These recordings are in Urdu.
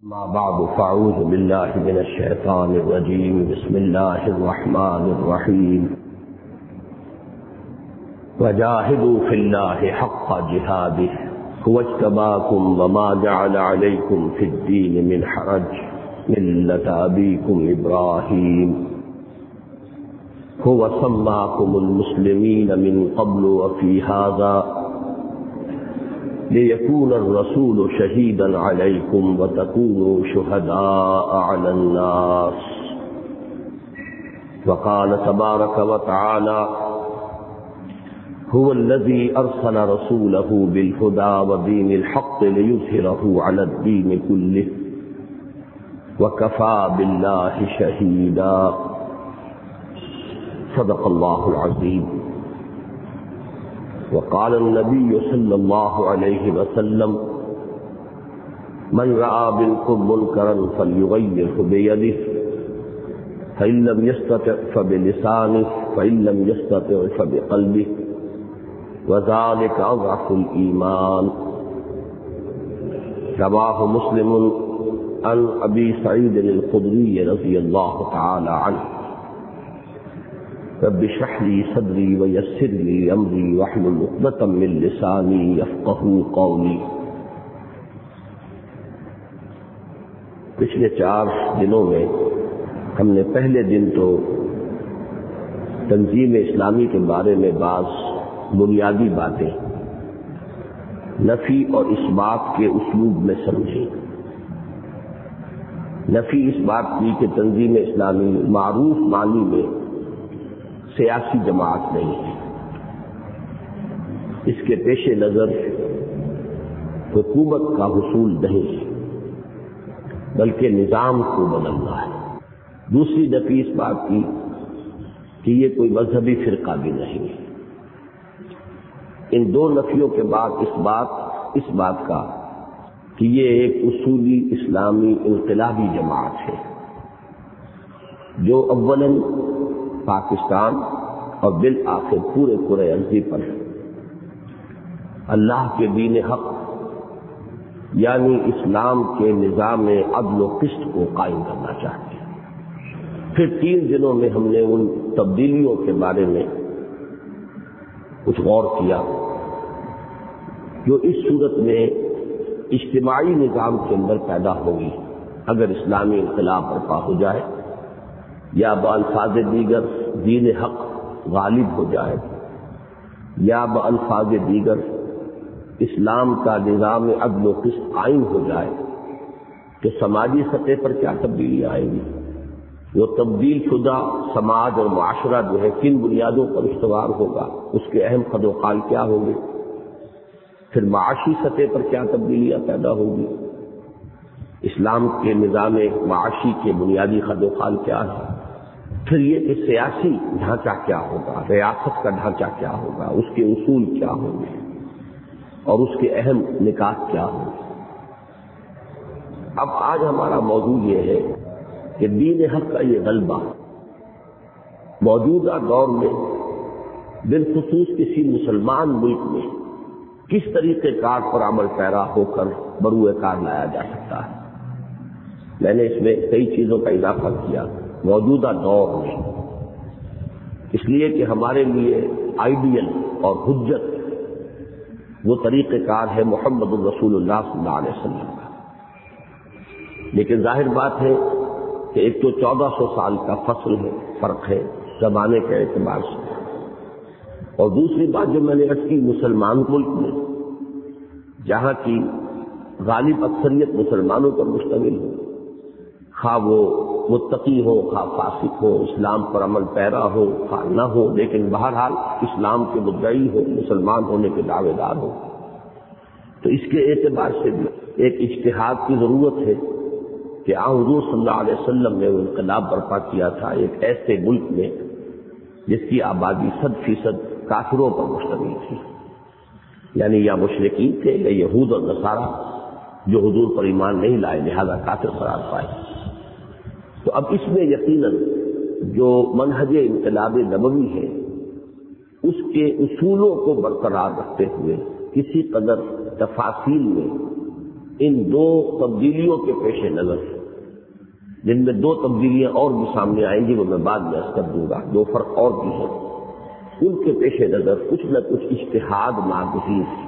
ما بعد فاعوذ بالله من الشيطان الرجيم بسم الله الرحمن الرحيم وجاهدوا في الله حق جهاده هو اجتباكم وما جعل عليكم في الدين من حرج ملة أبيكم إبراهيم هو سماكم المسلمين من قبل وفي هذا ليكون الرسول شهيدا عليكم وتكونوا شهداء على الناس وقال تبارك وتعالى هو الذي أرسل رسوله بالهدى ودين الحق ليظهره على الدين كله وكفى بالله شهيدا صدق الله العظيم. وقال النبي صلى الله عليه وسلم من رأى منكم منكرا فليغيره بيده فإن لم يستطع فبلسانه فإن لم يستطع فبقلبه وذلك أضعف الإيمان. رواه مسلم عن أبي سعيد الخدري رضي الله تعالى عنه رب اشرح لي صدري ويسر لي امري واحلل عقدة من لساني يفقهوا قولي. پچھلے 4 دنوں میں ہم نے پہلے دن تو تنظیم اسلامی کے بارے میں بعض بنیادی باتیں نفی اور اس بات کے اسلوب میں سمجھی. نفی اس بات کی کہ تنظیم اسلامی معروف معنی میں سیاسی جماعت نہیں ہے، اس کے پیش نظر حکومت کا حصول نہیں ہے بلکہ نظام کو بدلنا ہے. دوسری نفی اس بات کی کہ یہ کوئی مذہبی فرقہ بھی نہیں ہے. ان 2 نفیوں کے بعد اس بات کا کہ یہ ایک اصولی اسلامی انقلابی جماعت ہے جو اولاً پاکستان اور بالآخر پورے ارضی پر اللہ کے دین حق یعنی اسلام کے نظام عدل و قسط کو قائم کرنا چاہتے ہیں. پھر 3 دنوں میں ہم نے ان تبدیلیوں کے بارے میں کچھ غور کیا جو اس صورت میں اجتماعی نظام کے اندر پیدا ہوگی اگر اسلامی انقلاب برپا ہو جائے یا بالفاظ دیگر دین حق غالب ہو جائے یا بالفاظ دیگر اسلام کا نظام عدل و قسط قائم ہو جائے تو سماجی سطح پر کیا تبدیلی آئیں گی. وہ تبدیل شدہ سماج اور معاشرہ جو ہے کن بنیادوں پر استوار ہوگا، اس کے اہم خد و خال کیا ہوں گے. پھر معاشی سطح پر کیا تبدیلیاں پیدا ہوگی، اسلام کے نظام معاشی کے بنیادی خد و خال کیا ہے. پھر یہ کہ سیاسی ڈھانچہ کیا ہوگا، ریاست کا ڈھانچہ کیا ہوگا، اس کے اصول کیا ہوں گے اور اس کے اہم نکات کیا ہوں گے. اب آج ہمارا موضوع یہ ہے کہ دین حق کا یہ غلبہ موجودہ دور میں بالخصوص کسی مسلمان ملک میں کس طریقے کار پر عمل پیرا ہو کر بروئے کار لایا جا سکتا ہے. میں نے اس میں کئی چیزوں کا اضافہ کیا موجودہ دور میں، اس لیے کہ ہمارے لیے آئیڈیل اور حجت وہ طریقہ کار ہے محمد الرسول اللہ صلی اللہ علیہ وسلم کا. لیکن ظاہر بات ہے کہ ایک تو 1400 سال کا فصل ہے، فرق ہے زمانے کے اعتبار سے، اور دوسری بات جو میں نے عرض کی مسلمان ملک میں جہاں کی غالب اکثریت مسلمانوں پر مشتمل ہو، خواہ وہ متقی ہو خواہ فاسق ہو، اسلام پر عمل پیرا ہو خواہ نہ ہو، لیکن بہرحال اسلام کے مدعی ہو، مسلمان ہونے کے دعوے دار ہو، تو اس کے اعتبار سے بھی ایک اجتہاد کی ضرورت ہے کہ حضور صلی اللہ علیہ وسلم نے وہ انقلاب برپا کیا تھا ایک ایسے ملک میں جس کی آبادی 100% کافروں پر مشتمل تھی، یعنی یا مشرکین تھے یا یہود اور نصارہ جو حضور پر ایمان نہیں لائے لہذا کافر قرار پائے. تو اب اس میں یقیناً جو منہج انقلاب نبوی ہے اس کے اصولوں کو برقرار رکھتے ہوئے کسی قدر تفاصیل میں ان دو تبدیلیوں کے پیش نظر، جن میں دو تبدیلیاں اور بھی سامنے آئیں گی، وہ میں بعد میں عرض کر دوں گا، دو فرق اور بھی ہیں، ان کے پیش نظر کچھ نہ کچھ اجتہاد ناگزیر ہے۔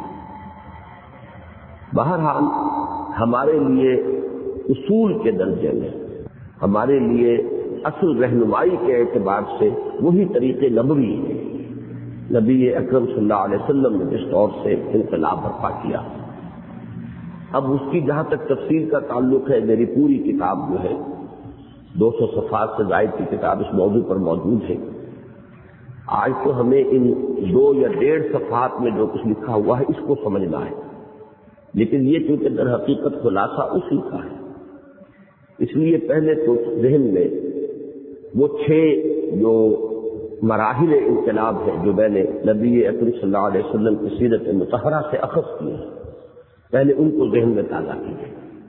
بہرحال ہمارے لیے اصول کے درجے میں، ہمارے لیے اصل رہنمائی کے اعتبار سے وہی طریقے نبوی ہے۔ نبی اکرم صلی اللہ علیہ وسلم نے جس طور سے انقلاب برپا کیا، اب اس کی جہاں تک تفصیل کا تعلق ہے، میری پوری کتاب جو ہے 200 صفحات سے زائد کی کتاب اس موضوع پر موجود ہے۔ آج تو ہمیں ان 2 یا 1.5 صفحات میں جو کچھ لکھا ہوا ہے اس کو سمجھنا ہے، لیکن یہ چونکہ در حقیقت خلاصہ اسی کا ہے، اس لیے پہلے تو ذہن میں وہ 6 جو مراحل انقلاب ہے جو میں نے نبی اکرم صلی اللہ علیہ وسلم کی سیرت مطہرہ سے اخذ کیے ہیں، پہلے ان کو ذہن میں تازہ کیجیے۔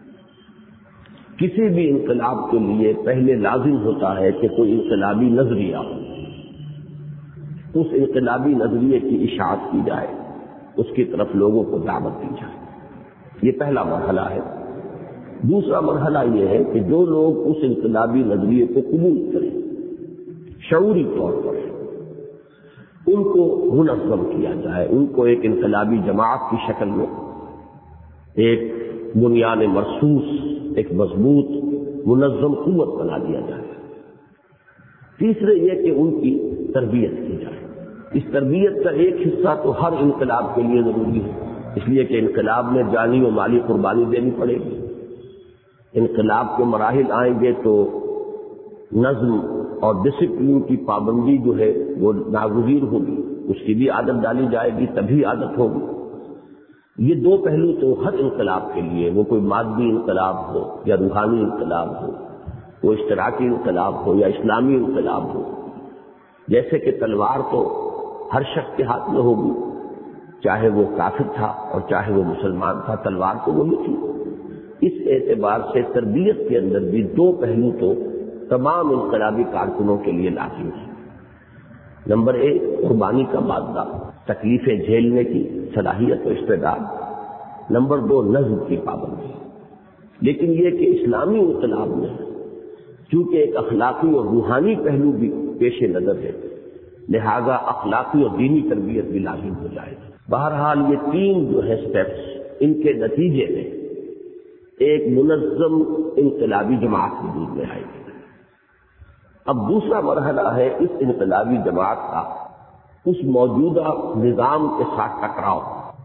کسی بھی انقلاب کے لیے پہلے لازم ہوتا ہے کہ کوئی انقلابی نظریہ ہو، اس انقلابی نظریے کی اشاعت کی جائے، اس کی طرف لوگوں کو دعوت دی جائے، یہ پہلا مرحلہ ہے۔ دوسرا مرحلہ یہ ہے کہ جو لوگ اس انقلابی نظریے کو قبول کریں شعوری طور پر، ان کو منظم کیا جائے، ان کو ایک انقلابی جماعت کی شکل میں ایک بنیاد مرصوص، ایک مضبوط منظم قوت بنا دیا جائے۔ تیسرے یہ کہ ان کی تربیت کی جائے۔ اس تربیت کا ایک حصہ تو ہر انقلاب کے لیے ضروری ہے، اس لیے کہ انقلاب میں جانی و مالی قربانی دینی پڑے گی۔ انقلاب کے مراحل آئیں گے تو نظم اور ڈسپلن کی پابندی جو ہے وہ ناگزیر ہوگی، اس کی بھی عادت ڈالی جائے گی، تبھی عادت ہوگی۔ یہ 2 پہلو تو ہر انقلاب کے لیے، وہ کوئی مادی انقلاب ہو یا روحانی انقلاب ہو، وہ اشتراکی انقلاب ہو یا اسلامی انقلاب ہو۔ جیسے کہ تلوار تو ہر شخص کے ہاتھ میں ہوگی، چاہے وہ کافر تھا اور چاہے وہ مسلمان تھا، تلوار تو وہی تھی۔ اس اعتبار سے تربیت کے اندر بھی 2 پہلو تو تمام انقلابی کارکنوں کے لیے لازم ہے۔ نمبر 1 قربانی کا مادہ، تکلیفیں جھیلنے کی صلاحیت و استعداد۔ نمبر 2 نظم کی پابندی۔ لیکن یہ کہ اسلامی انقلاب میں چونکہ ایک اخلاقی اور روحانی پہلو بھی پیش نظر ہے، لہذا اخلاقی اور دینی تربیت بھی لازم ہو جائے گی۔ بہرحال یہ 3 جو ہے سٹیپس، ان کے نتیجے میں ایک منظم انقلابی جماعت وجود میں آئے گی۔ اب دوسرا مرحلہ ہے اس انقلابی جماعت کا اس موجودہ نظام کے ساتھ ٹکراؤ،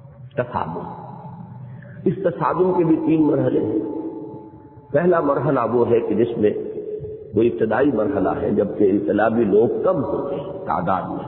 تصادم۔ اس تصادم کے بھی 3 مرحلے ہیں۔ پہلا مرحلہ وہ ہے کہ جس میں وہ ابتدائی مرحلہ ہے جبکہ انقلابی لوگ کم ہوتے ہیں تعداد میں،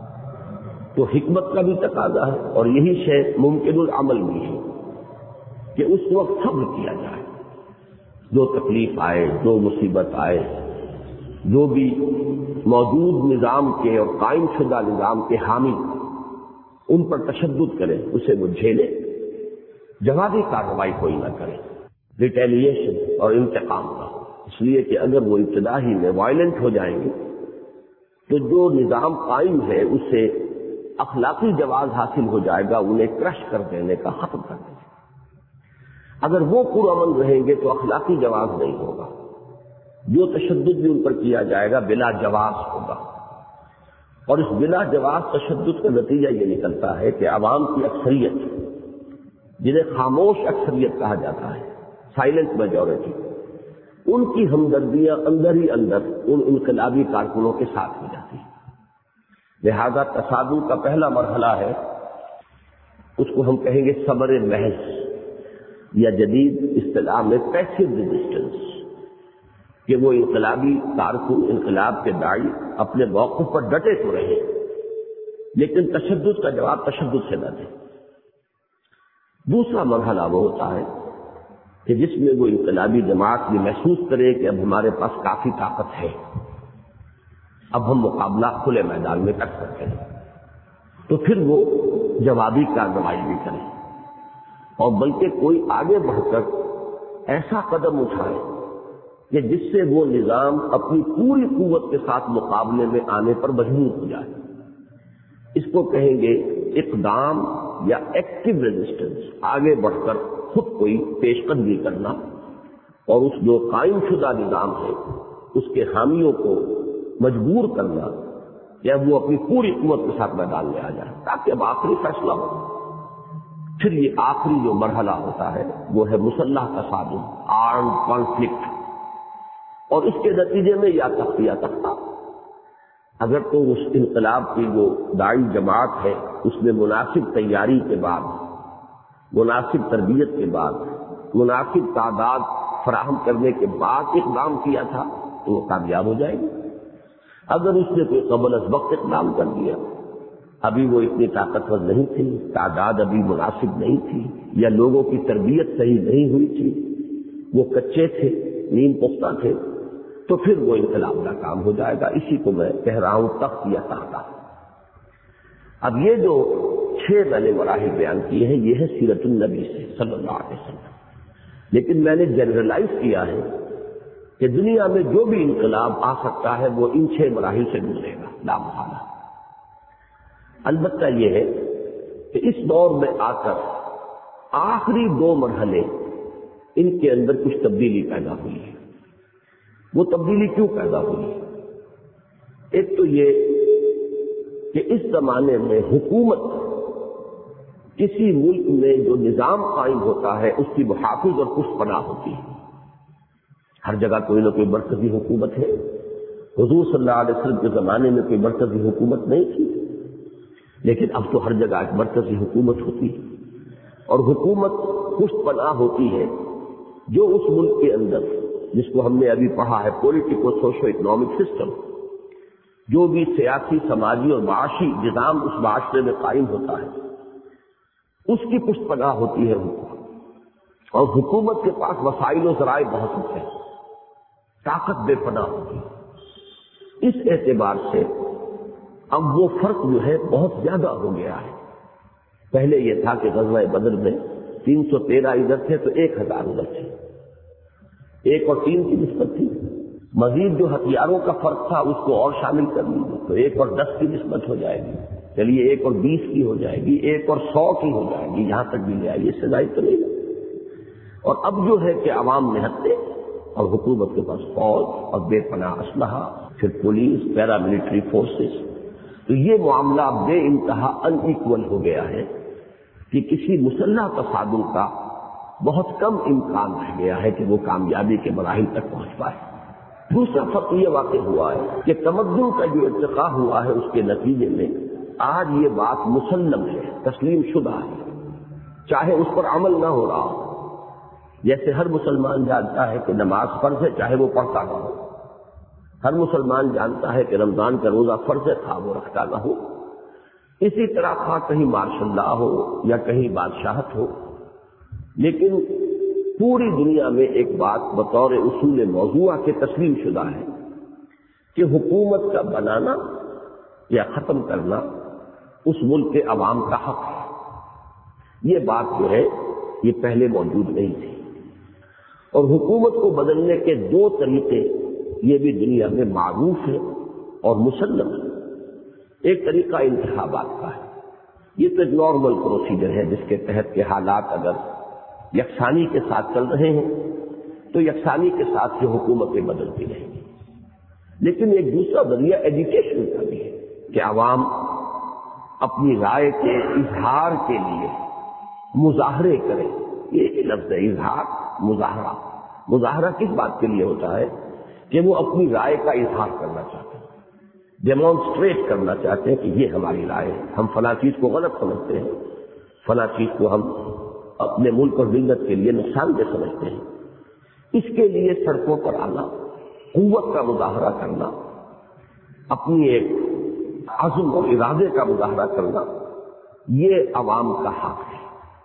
تو حکمت کا بھی تقاضا ہے اور یہی شے ممکن العمل بھی ہے کہ اس وقت صبر کیا جائے، جو تکلیف آئے، جو مصیبت آئے، جو بھی موجود نظام کے اور قائم شدہ نظام کے حامی ان پر تشدد کرے، اسے وہ جھیلے، جوابی کارروائی کوئی نہ کرے، ریٹیلیشن اور انتقام کا۔ اس لیے کہ اگر وہ ابتدا ہی میں وائلنٹ ہو جائیں گے تو جو نظام قائم ہے اسے اخلاقی جواز حاصل ہو جائے گا، انہیں کرش کر دینے کا، ختم کر دینے کا۔ اگر وہ پرامن رہیں گے تو اخلاقی جواز نہیں ہوگا، جو تشدد بھی ان پر کیا جائے گا بلا جواز ہوگا، اور اس بلا جواز تشدد کا نتیجہ یہ نکلتا ہے کہ عوام کی اکثریت، جنہیں خاموش اکثریت کہا جاتا ہے، سائلنٹ میجورٹی، ان کی ہمدردیاں اندر ہی اندر ان انقلابی کارکنوں کے ساتھ ہو جاتی ہیں۔ لہذا تصادم کا پہلا مرحلہ ہے، اس کو ہم کہیں گے صبر محض، یا جدید اصطلاح میں پیسو ریزسٹنس، کہ وہ انقلابی کارکن، انقلاب کے داعی اپنے موقف پر ڈٹے تو رہے لیکن تشدد کا جواب تشدد سے نہ دیں۔ دوسرا مرحلہ وہ ہوتا ہے کہ جس میں وہ انقلابی جماعت بھی محسوس کرے کہ اب ہمارے پاس کافی طاقت ہے، اب ہم مقابلہ کھلے میدان میں کر سکتے ہیں، تو پھر وہ جوابی کارروائی بھی کریں، اور بلکہ کوئی آگے بڑھ کر ایسا قدم اٹھائے کہ جس سے وہ نظام اپنی پوری قوت کے ساتھ مقابلے میں آنے پر مجبور ہو جائے۔ اس کو کہیں گے اقدام یا ایکٹیو ریزسٹنس، آگے بڑھ کر خود کوئی پیش قدمی کرنا اور اس جو قائم شدہ نظام ہے اس کے حامیوں کو مجبور کرنا یا وہ اپنی پوری قوت کے ساتھ میدان میں آ جائے تاکہ اب آخری فیصلہ ہو. پھر یہ آخری جو مرحلہ ہوتا ہے وہ ہے مسلح تصادم، آرمڈ کانفلکٹ، اور اس کے نتیجے میں یا تخت یا تختہ. اگر تو اس انقلاب کی جو داعی جماعت ہے اس نے مناسب تیاری کے بعد، مناسب تربیت کے بعد، مناسب تعداد فراہم کرنے کے بعد اقدام کیا تھا تو وہ کامیاب ہو جائے گی. اگر اس نے کوئی قبل از وقت اقدام کر دیا، ابھی وہ اتنی طاقتور نہیں تھی، تعداد ابھی مناسب نہیں تھی، یا لوگوں کی تربیت صحیح نہیں ہوئی تھی، وہ کچے تھے، نیم پختہ تھے، تو پھر وہ انقلاب ناکام ہو جائے گا. اسی کو میں کہہ رہا ہوں تخت یا تختہ. اب یہ جو 6 میں نے مراحل بیان کیے ہیں یہ ہے سیرت النبی سے صلی اللہ علیہ وسلم. لیکن میں نے جنرلائز کیا ہے کہ دنیا میں جو بھی انقلاب آ سکتا ہے وہ ان 6 مراحل سے گزرے گا لا محالہ. البتہ یہ ہے کہ اس دور میں آ کر آخری 2 مرحلے ان کے اندر کچھ تبدیلی پیدا ہوئی ہے. وہ تبدیلی کیوں پیدا ہوئی؟ ایک تو یہ کہ اس زمانے میں حکومت کسی ملک میں جو نظام قائم ہوتا ہے اس کی محافظ اور پشت پناہ ہوتی ہے. ہر جگہ کوئی نہ کوئی مرکزی حکومت ہے. حضور صلی اللہ علیہ وسلم کے زمانے میں کوئی مرکزی حکومت نہیں تھی، لیکن اب تو ہر جگہ ایک مرکزی حکومت ہوتی ہے، اور حکومت پشت پناہ ہوتی ہے جو اس ملک کے اندر، جس کو ہم نے ابھی پڑھا ہے پولیٹیکو سوشو اکنامک سسٹم، جو بھی سیاسی، سماجی اور معاشی نظام اس معاشرے میں قائم ہوتا ہے اس کی پشت پناہ ہوتی ہے حکومت. اور حکومت کے پاس وسائل و ذرائع بہت ہوتے ہیں، طاقت بے پناہ ہوتی ہے. اس اعتبار سے اب وہ فرق جو ہے بہت زیادہ ہو گیا ہے. پہلے یہ تھا کہ غزوہ بدر میں 313 ادھر تھے تو 1000 ادھر تھے، 1 اور 3 کی نسبت تھی. مزید جو ہتھیاروں کا فرق تھا اس کو اور شامل کر لیجیے تو 1 اور 10 کی نسبت ہو جائے گی. چلیے 1 اور 20 کی ہو جائے گی، 1 اور 100 کی ہو جائے گی، یہاں تک بھی لے آئیے، اس سے زائد تو نہیں ہے. اور اب جو ہے کہ عوام نہتے اور حکومت کے پاس فوج اور بے پناہ اسلحہ، پھر پولیس، پیرا ملٹری فورسز، تو یہ معاملہ اب بے انتہا ان ایکول ہو گیا ہے کہ کسی مسلح تصادم کا بہت کم امکان رہ گیا ہے کہ وہ کامیابی کے مراحل تک پہنچ پائے. دوسرا فرق یہ واقع ہوا ہے کہ تمدن کا جو ارتقا ہوا ہے اس کے نتیجے میں آج یہ بات مسلم ہے، تسلیم شدہ ہے، چاہے اس پر عمل نہ ہو رہا ہو. جیسے ہر مسلمان جانتا ہے کہ نماز فرض ہے چاہے وہ پڑھتا نہ ہو، ہر مسلمان جانتا ہے کہ رمضان کا روزہ فرض ہے تھا وہ رکھتا نہ ہو. اسی طرح خواہ کہیں مارشل لا ہو یا کہیں بادشاہت ہو، لیکن پوری دنیا میں ایک بات بطور اصول موضوع کے تسلیم شدہ ہے کہ حکومت کا بنانا یا ختم کرنا اس ملک کے عوام کا حق ہے. یہ بات جو ہے یہ پہلے موجود نہیں تھی. اور حکومت کو بدلنے کے 2 طریقے یہ بھی دنیا میں معروف ہے اور مسلم ہے. ایک طریقہ انتخابات کا ہے. یہ تو ایک نارمل پروسیجر ہے جس کے تحت کے حالات اگر یکسانی کے ساتھ چل رہے ہیں تو یکسانی کے ساتھ یہ حکومتیں بدلتی رہیں گی. لیکن ایک دوسرا ذریعہ ایجوکیشن کا بھی ہے کہ عوام اپنی رائے کے اظہار کے لیے مظاہرے کریں. یہ لفظ ہے اظہار، مظاہرہ. مظاہرہ کس بات کے لیے ہوتا ہے کہ وہ اپنی رائے کا اظہار کرنا چاہتے ہیں، ڈیمانسٹریٹ کرنا چاہتے ہیں کہ یہ ہماری رائے ہے، ہم فلاں چیز کو غلط سمجھتے ہیں، فلاں چیز کو ہم اپنے ملک اور ملت کے لیے نقصان دہ سمجھتے ہیں. اس کے لیے سڑکوں پر آنا، قوت کا مظاہرہ کرنا، اپنی ایک عزم اور ارادے کا مظاہرہ کرنا، یہ عوام کا حق ہے.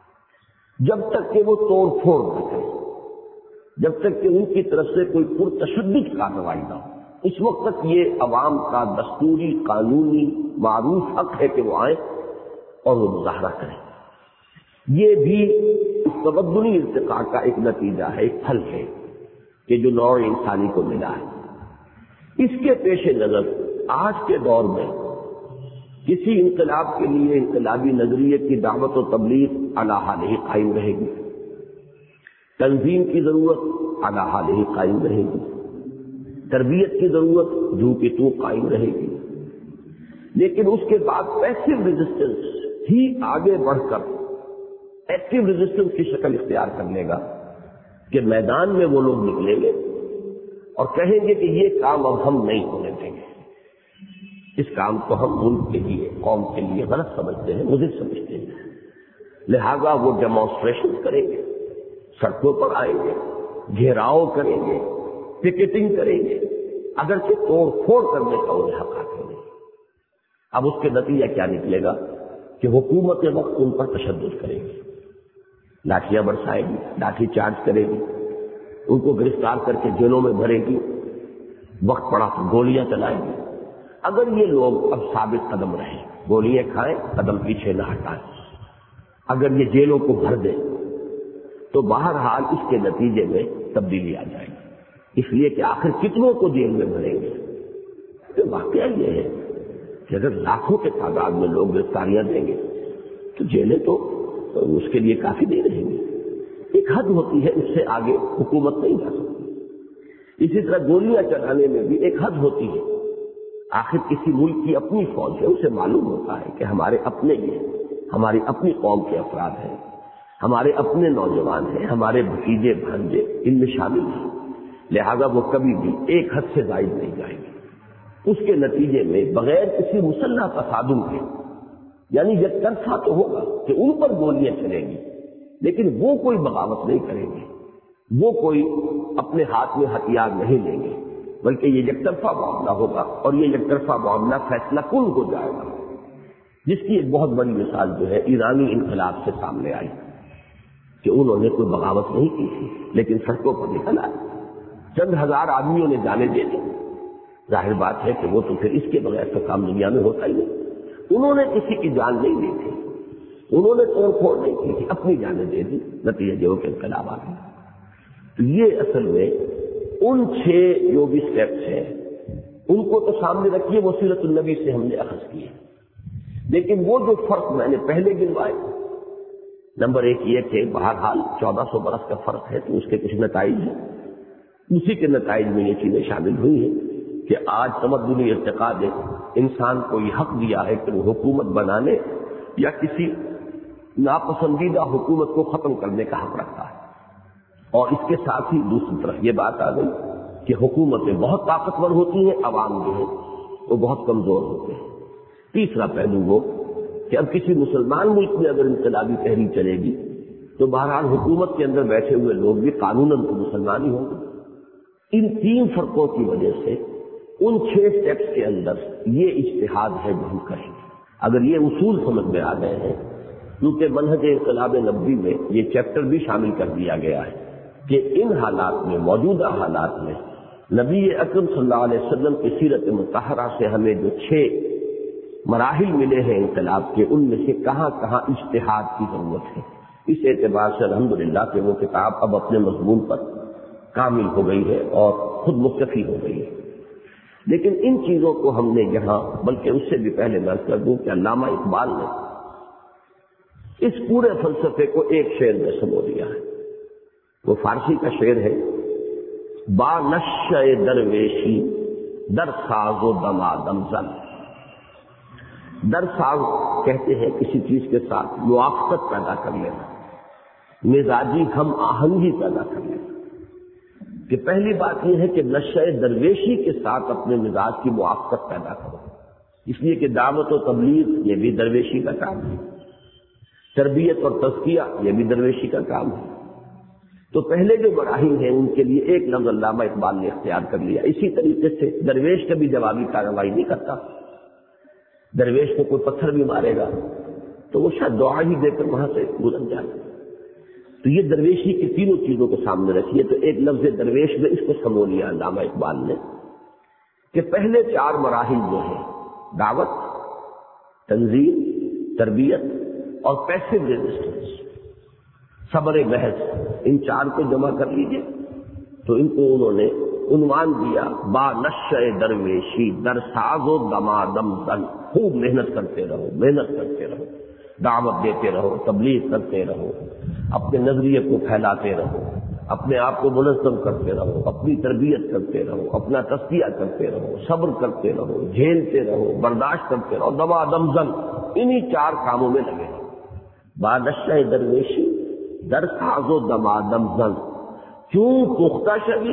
جب تک کہ وہ توڑ پھوڑ نہ کریں، جب تک کہ ان کی طرف سے کوئی پرتشدد کارروائی نہ ہو، اس وقت تک یہ عوام کا دستوری، قانونی، معروف حق ہے کہ وہ آئیں اور وہ مظاہرہ کریں. یہ بھی تمدنی ارتقاء کا ایک نتیجہ ہے، ایک پھل ہے کہ جو نوع انسانی کو ملا ہے. اس کے پیش نظر آج کے دور میں کسی انقلاب کے لیے انقلابی نظریے کی دعوت و تبلیغ علی حال ہی قائم رہے گی. تنظیم کی ضرورت اعلیٰ حال ہی قائم رہے گی، تربیت کی ضرورت جو کہ تو قائم رہے گی، لیکن اس کے بعد پیسو ریزسٹنس ہی آگے بڑھ کر ایکٹیو ریزسٹنس کی شکل اختیار کر لے گا کہ میدان میں وہ لوگ نکلیں گے اور کہیں گے کہ یہ کام اب ہم نہیں ہونے دیں گے، اس کام کو ہم ملک کے لیے، قوم کے لیے غلط سمجھتے ہیں، مضر سمجھتے ہیں، لہذا وہ ڈیمانسٹریشن کریں گے، سڑکوں پر آئیں گے، گھیراؤ کریں گے، پکیٹنگ کریں گے، اگرچہ توڑ پھوڑ کرنے کا انہیں حق حاصل نہیں۔ اب اس کے نتیجہ کیا نکلے گا کہ حکومت وقت ان پر تشدد کرے گی، لاٹھیاں برسائے گی، لاٹھی چارج کرے گی، ان کو گرفتار کر کے جیلوں میں بھرے گی، وقت پڑا تو گولیاں چلائے گی۔ اگر یہ لوگ اب ثابت قدم رہیں، گولیاں کھائیں، قدم پیچھے نہ ہٹائیں، اگر یہ جیلوں کو بھر دیں تو بہرحال اس کے نتیجے میں تبدیلی آ جائے گی، اس لیے کہ آخر کتنوں کو جیل میں بھریں گے۔ تو واقعہ یہ ہے کہ اگر لاکھوں کے تعداد میں لوگ گرفتاریاں دیں گے تو جیلیں تو اس کے لیے کافی نہیں رہیں گی، ایک حد ہوتی ہے، اس سے آگے حکومت نہیں جا سکتی۔ اسی طرح گولیاں چلانے میں بھی ایک حد ہوتی ہے، آخر کسی ملک کی اپنی فوج ہے، اسے معلوم ہوتا ہے کہ ہمارے اپنے یہ ہماری اپنی قوم کے افراد ہیں، ہمارے اپنے نوجوان ہیں، ہمارے بھتیجے بھانجے ان میں شامل ہیں، لہذا وہ کبھی بھی ایک حد سے زائد نہیں جائیں گے۔ اس کے نتیجے میں بغیر کسی مسلح تصادم کے، یعنی یک طرفہ تو ہوگا کہ ان پر گولیاں چلیں گی، لیکن وہ کوئی بغاوت نہیں کریں گے، وہ کوئی اپنے ہاتھ میں ہتھیار نہیں لیں گے، بلکہ یہ یک طرفہ معاملہ ہوگا، اور یہ یک طرفہ معاملہ فیصلہ کن ہو جائے گا، جس کی ایک بہت بڑی مثال جو ہے ایرانی انقلاب سے سامنے آئی کہ انہوں نے کوئی بغاوت نہیں کی تھی، لیکن سڑکوں پر نکل آئے، چند ہزار آدمیوں نے جانیں دے دی۔ ظاہر بات ہے کہ وہ تو پھر اس کے بغیر تو کام دنیا میں ہوتا ہی نہیں، انہوں نے کسی کی جان نہیں دی تھی، انہوں نے توڑ پھوڑ نہیں کی تھی، اپنی جانیں دے دی، نتیجہ جو کہ انقلاب آ گیا۔ تو یہ اصل میں ان 6 جو بھی سٹیپس ہیں ان کو تو سامنے رکھیے، وہ سیرت النبی سے ہم نے اخذ کیے، لیکن وہ جو فرق میں نے پہلے گنوائے، نمبر 1 یہ کہ بہرحال 1400 برس کا فرق ہے تو اس کے کچھ نتائج ہیں، اسی کے نتائج میں یہ چیزیں شامل ہوئی ہیں کہ آج تمدنی ارتقاء نے انسان کو یہ حق دیا ہے کہ وہ حکومت بنانے یا کسی ناپسندیدہ حکومت کو ختم کرنے کا حق رکھتا ہے، اور اس کے ساتھ ہی دوسری طرف یہ بات آ گئی کہ حکومتیں بہت طاقتور ہوتی ہیں، عوام جو ہے وہ بہت کمزور ہوتے ہیں۔ تیسرا پہلو وہ کہ اب کسی مسلمان ملک میں اگر انقلابی تحریک چلے گی تو بہرحال حکومت کے اندر بیٹھے ہوئے لوگ بھی قانوناً تو مسلمان ہی ہوں گے۔ ان 3 فرقوں کی وجہ سے ان 6 سٹیپس کے اندر یہ اجتہاد ہے جو ہم کریں گے۔ اگر یہ اصول سمجھ میں آ گئے ہیں، کیونکہ منہج انقلاب نبوی میں یہ چیپٹر بھی شامل کر دیا گیا ہے کہ ان حالات میں، موجودہ حالات میں، نبی اکرم صلی اللہ علیہ وسلم کی سیرت مطہرہ سے ہمیں جو 6 مراحل ملے ہیں انقلاب کے، ان میں سے کہاں کہاں اجتہاد کی ضرورت ہے۔ اس اعتبار سے الحمدللہ کہ وہ کتاب اب اپنے مضمون پر کامل ہو گئی ہے اور خود مکتفی ہو گئی ہے، لیکن ان چیزوں کو ہم نے یہاں، بلکہ اس سے بھی پہلے میں کر دوں کہ علامہ اقبال نے اس پورے فلسفے کو ایک شعر میں سمو دیا ہے۔ وہ فارسی کا شعر ہے، با نشہ درویشی در ساز و دمادم زن۔ در ساز کہتے ہیں کسی چیز کے ساتھ موافقت پیدا کر لینا، مزاجی ہم آہنگی پیدا کر لینا۔ کہ پہلی بات یہ ہے کہ نشہ درویشی کے ساتھ اپنے مزاج کی موافقت پیدا کرو، اس لیے کہ دعوت و تبلیغ یہ بھی درویشی کا کام ہے، تربیت اور تزکیہ یہ بھی درویشی کا کام ہے۔ تو پہلے جو مراحل ہیں ان کے لیے ایک لفظ علامہ اقبال نے اختیار کر لیا۔ اسی طریقے سے درویش کبھی جوابی کارروائی نہیں کرتا، درویش کو کوئی پتھر بھی مارے گا تو وہ شاید دعا ہی دے کر وہاں سے گزر جائے۔ تو یہ درویشی کی 3 چیزوں کو سامنے رکھیے، تو ایک لفظ درویش میں اس کو سمو لیا علامہ اقبال نے کہ پہلے 4 مراحل جو ہیں، دعوت، تنظیم، تربیت اور پیسو ریزسٹنس، صبر محض، ان 4 کو جمع کر لیجئے تو ان کو انہوں نے عنوان دیا با نشہ درویشی در ساز و دمادم زن۔ خوب محنت کرتے رہو، محنت کرتے رہو، دعوت دیتے رہو، تبلیغ کرتے رہو، اپنے نظریے کو پھیلاتے رہو، اپنے آپ کو منظم کرتے رہو، اپنی تربیت کرتے رہو، اپنا تزکیہ کرتے رہو، صبر کرتے رہو، جھیلتے رہو، برداشت کرتے رہو، دوا دمزن، انہی 4 کاموں میں لگے رہو۔ بادشاہ درویشی در ساز و دما دمزن، کیوں پختہ شوی،